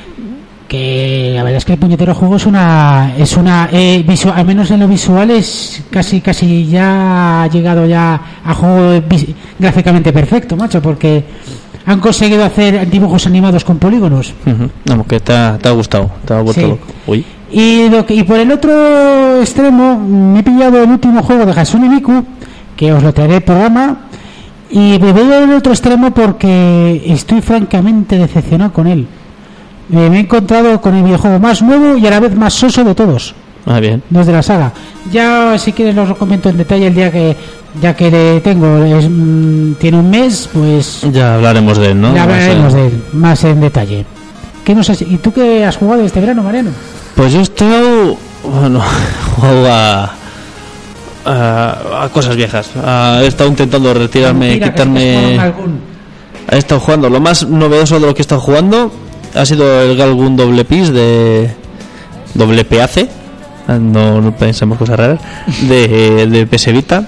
Speaker 3: Que la verdad es que el puñetero juego es una es una eh, visu- al menos en lo visual es casi casi ya ha llegado ya a juego vis- gráficamente perfecto, macho, porque han conseguido hacer dibujos animados con polígonos.
Speaker 1: Ujú. Vamos, que te ha, te ha gustado. Te ha vuelto
Speaker 3: Sí.
Speaker 1: loco. Uy.
Speaker 3: Y, lo que- y por el otro extremo me he pillado el último juego de Hatsune Miku, que os lo traeré el programa, y me veo en el otro extremo porque estoy francamente decepcionado con él. Eh, me he encontrado con el videojuego más nuevo y a la vez más soso de todos,
Speaker 1: Ah, bien.
Speaker 3: los de la saga. Ya si quieres los comento en detalle el día que ya que le tengo, es, mm, tiene un mes, pues
Speaker 1: Ya hablaremos de él, ¿no?
Speaker 3: ya hablaremos
Speaker 1: Más, eh,
Speaker 3: de él más en detalle. ¿Qué nos has- ¿Y tú qué has jugado este verano, Mariano?
Speaker 1: Pues yo he estado. Bueno, he jugado a. a, a cosas viejas. A, he estado intentando retirarme,
Speaker 3: Mentira, que
Speaker 1: quitarme.
Speaker 3: se te juegan algún.
Speaker 1: He estado jugando. Lo más novedoso de lo que he estado jugando ha sido el Galgun doble Piece de doble P A C. No, no pensemos cosas raras. De, de P S Vita.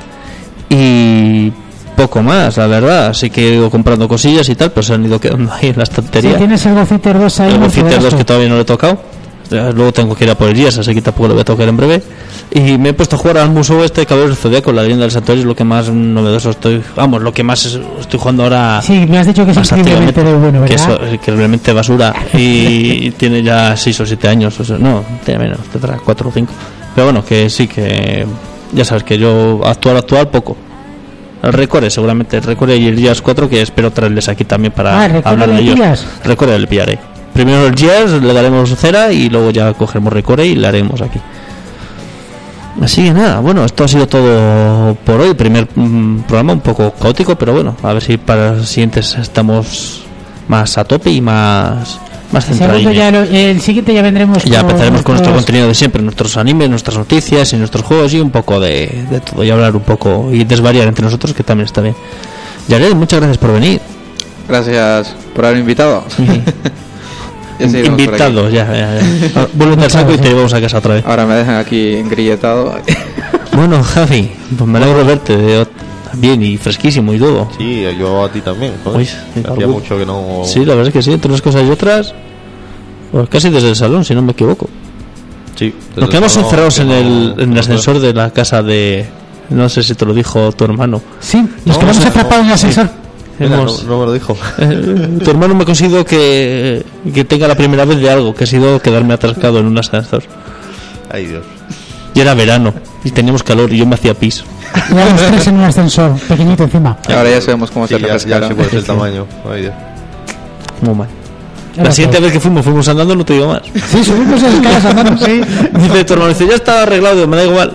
Speaker 1: Y poco más, la verdad. Así que he ido comprando cosillas y tal, pero se han ido quedando ahí en la estantería.
Speaker 3: Si tienes el Fighter dos ahí,
Speaker 1: El
Speaker 3: no
Speaker 1: Fighter
Speaker 3: podrás
Speaker 1: dos
Speaker 3: tú.
Speaker 1: que todavía no le he tocado. Luego tengo que ir a por el Gears, así que tampoco lo voy a tocar en breve. Y me he puesto a jugar al museo este, Caballeros del Zodiaco, la leyenda del Santuario, es lo que más novedoso estoy. Vamos, lo que más es- estoy jugando ahora.
Speaker 3: Sí, me has dicho que es
Speaker 1: más
Speaker 3: increíblemente
Speaker 1: activamente,
Speaker 3: de bueno,
Speaker 1: que,
Speaker 3: ¿verdad?
Speaker 1: eso, que es realmente basura. Y tiene ya seis o siete años, o sea, no, tiene menos, tendrá cuatro o cinco. Pero bueno, que sí, que ya sabes que yo actual, actual, poco. El Recore, seguramente, el Recore y el Gears cuatro, que espero traerles aquí también para
Speaker 3: Ah, ¿el Recore
Speaker 1: hablar de
Speaker 3: le
Speaker 1: ellos.
Speaker 3: pillas?
Speaker 1: Recore le pillaré. Primero el Gears, le daremos cera y luego ya cogeremos Recore y le haremos aquí. Así que nada, bueno, esto ha sido todo por hoy. Primer mm, programa un poco caótico, pero bueno, a ver si para los siguientes estamos más a tope y más, más
Speaker 3: El, segundo
Speaker 1: centradillos.
Speaker 3: ya lo- el siguiente ya vendremos
Speaker 1: Ya empezaremos con nuestro
Speaker 3: nuestros-
Speaker 1: contenido de siempre, nuestros animes, nuestras noticias y nuestros juegos y un poco de, de todo y hablar un poco y desvariar entre nosotros, que también está bien. Yared, muchas gracias por venir.
Speaker 4: Gracias por haberme invitado. Ya seguiremos por aquí.
Speaker 1: Invitado, ya, ya, ya. Vuelve al saco y te llevamos a casa otra vez.
Speaker 4: Ahora me dejan aquí engrilletado.
Speaker 1: Bueno, Javi, pues me alegro de verte de- bien y fresquísimo y todo.
Speaker 2: Sí, yo a ti también. joder.
Speaker 1: Uy,
Speaker 2: Hacía
Speaker 1: algo-
Speaker 2: mucho que no.
Speaker 1: Sí, la verdad es que sí, entre unas cosas y otras, pues casi desde el salón, si no me equivoco.
Speaker 2: Sí,
Speaker 1: Nos
Speaker 2: desde
Speaker 1: quedamos
Speaker 2: salón,
Speaker 1: encerrados
Speaker 2: que
Speaker 1: en
Speaker 2: no-
Speaker 1: el, en el
Speaker 2: no-
Speaker 1: ascensor de la casa de... No sé si te lo dijo tu hermano.
Speaker 3: Sí, nos
Speaker 2: No,
Speaker 3: quedamos
Speaker 2: no,
Speaker 3: atrapados en el
Speaker 2: no,
Speaker 3: ascensor.
Speaker 2: Mira,
Speaker 1: Hemos-
Speaker 2: no, no me lo dijo.
Speaker 1: Eh, tu hermano me ha conseguido que, que tenga la primera vez de algo, que ha sido quedarme atascado en un ascensor.
Speaker 2: Ay, Dios.
Speaker 1: Y era verano, y teníamos calor, y yo me hacía pis.
Speaker 3: Éramos tres en un ascensor, pequeñito encima.
Speaker 4: Ahora ya sabemos cómo
Speaker 2: Sí,
Speaker 4: se
Speaker 2: ya, ya
Speaker 4: refrescará.
Speaker 2: sé cuál es el tamaño. Ay, Dios.
Speaker 1: Muy mal.
Speaker 3: Era
Speaker 1: La siguiente
Speaker 3: todo.
Speaker 1: vez que fuimos, fuimos andando, no te digo más.
Speaker 3: Sí, subimos las escaleras andando, sí.
Speaker 1: Dice tu hermano, dice, ya está arreglado, digo, me da igual.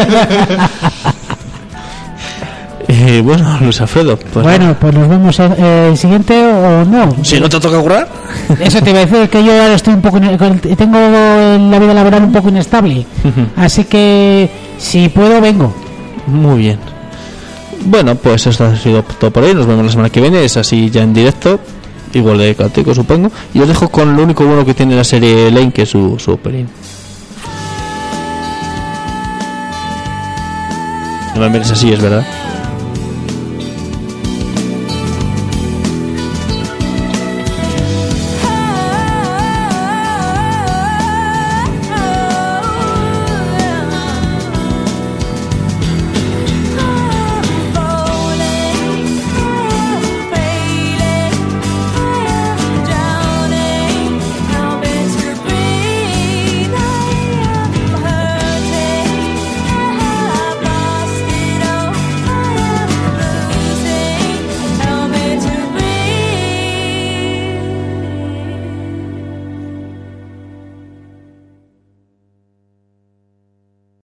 Speaker 1: Eh, bueno, Luis Alfredo, pues
Speaker 3: Bueno,
Speaker 1: nada.
Speaker 3: pues nos vemos el, el siguiente o no.
Speaker 1: Si no te toca currar,
Speaker 3: Eso te iba a decir, que yo ahora estoy un poco ine- con- tengo la vida laboral un poco inestable, así que si puedo vengo.
Speaker 1: muy bien. Bueno, pues esto ha sido todo por hoy. Nos vemos la semana que viene. Es así ya en directo, igual de caótico, supongo. Y os dejo con lo único bueno que tiene la serie Lane, que es su, su opening. No me mires así, es verdad.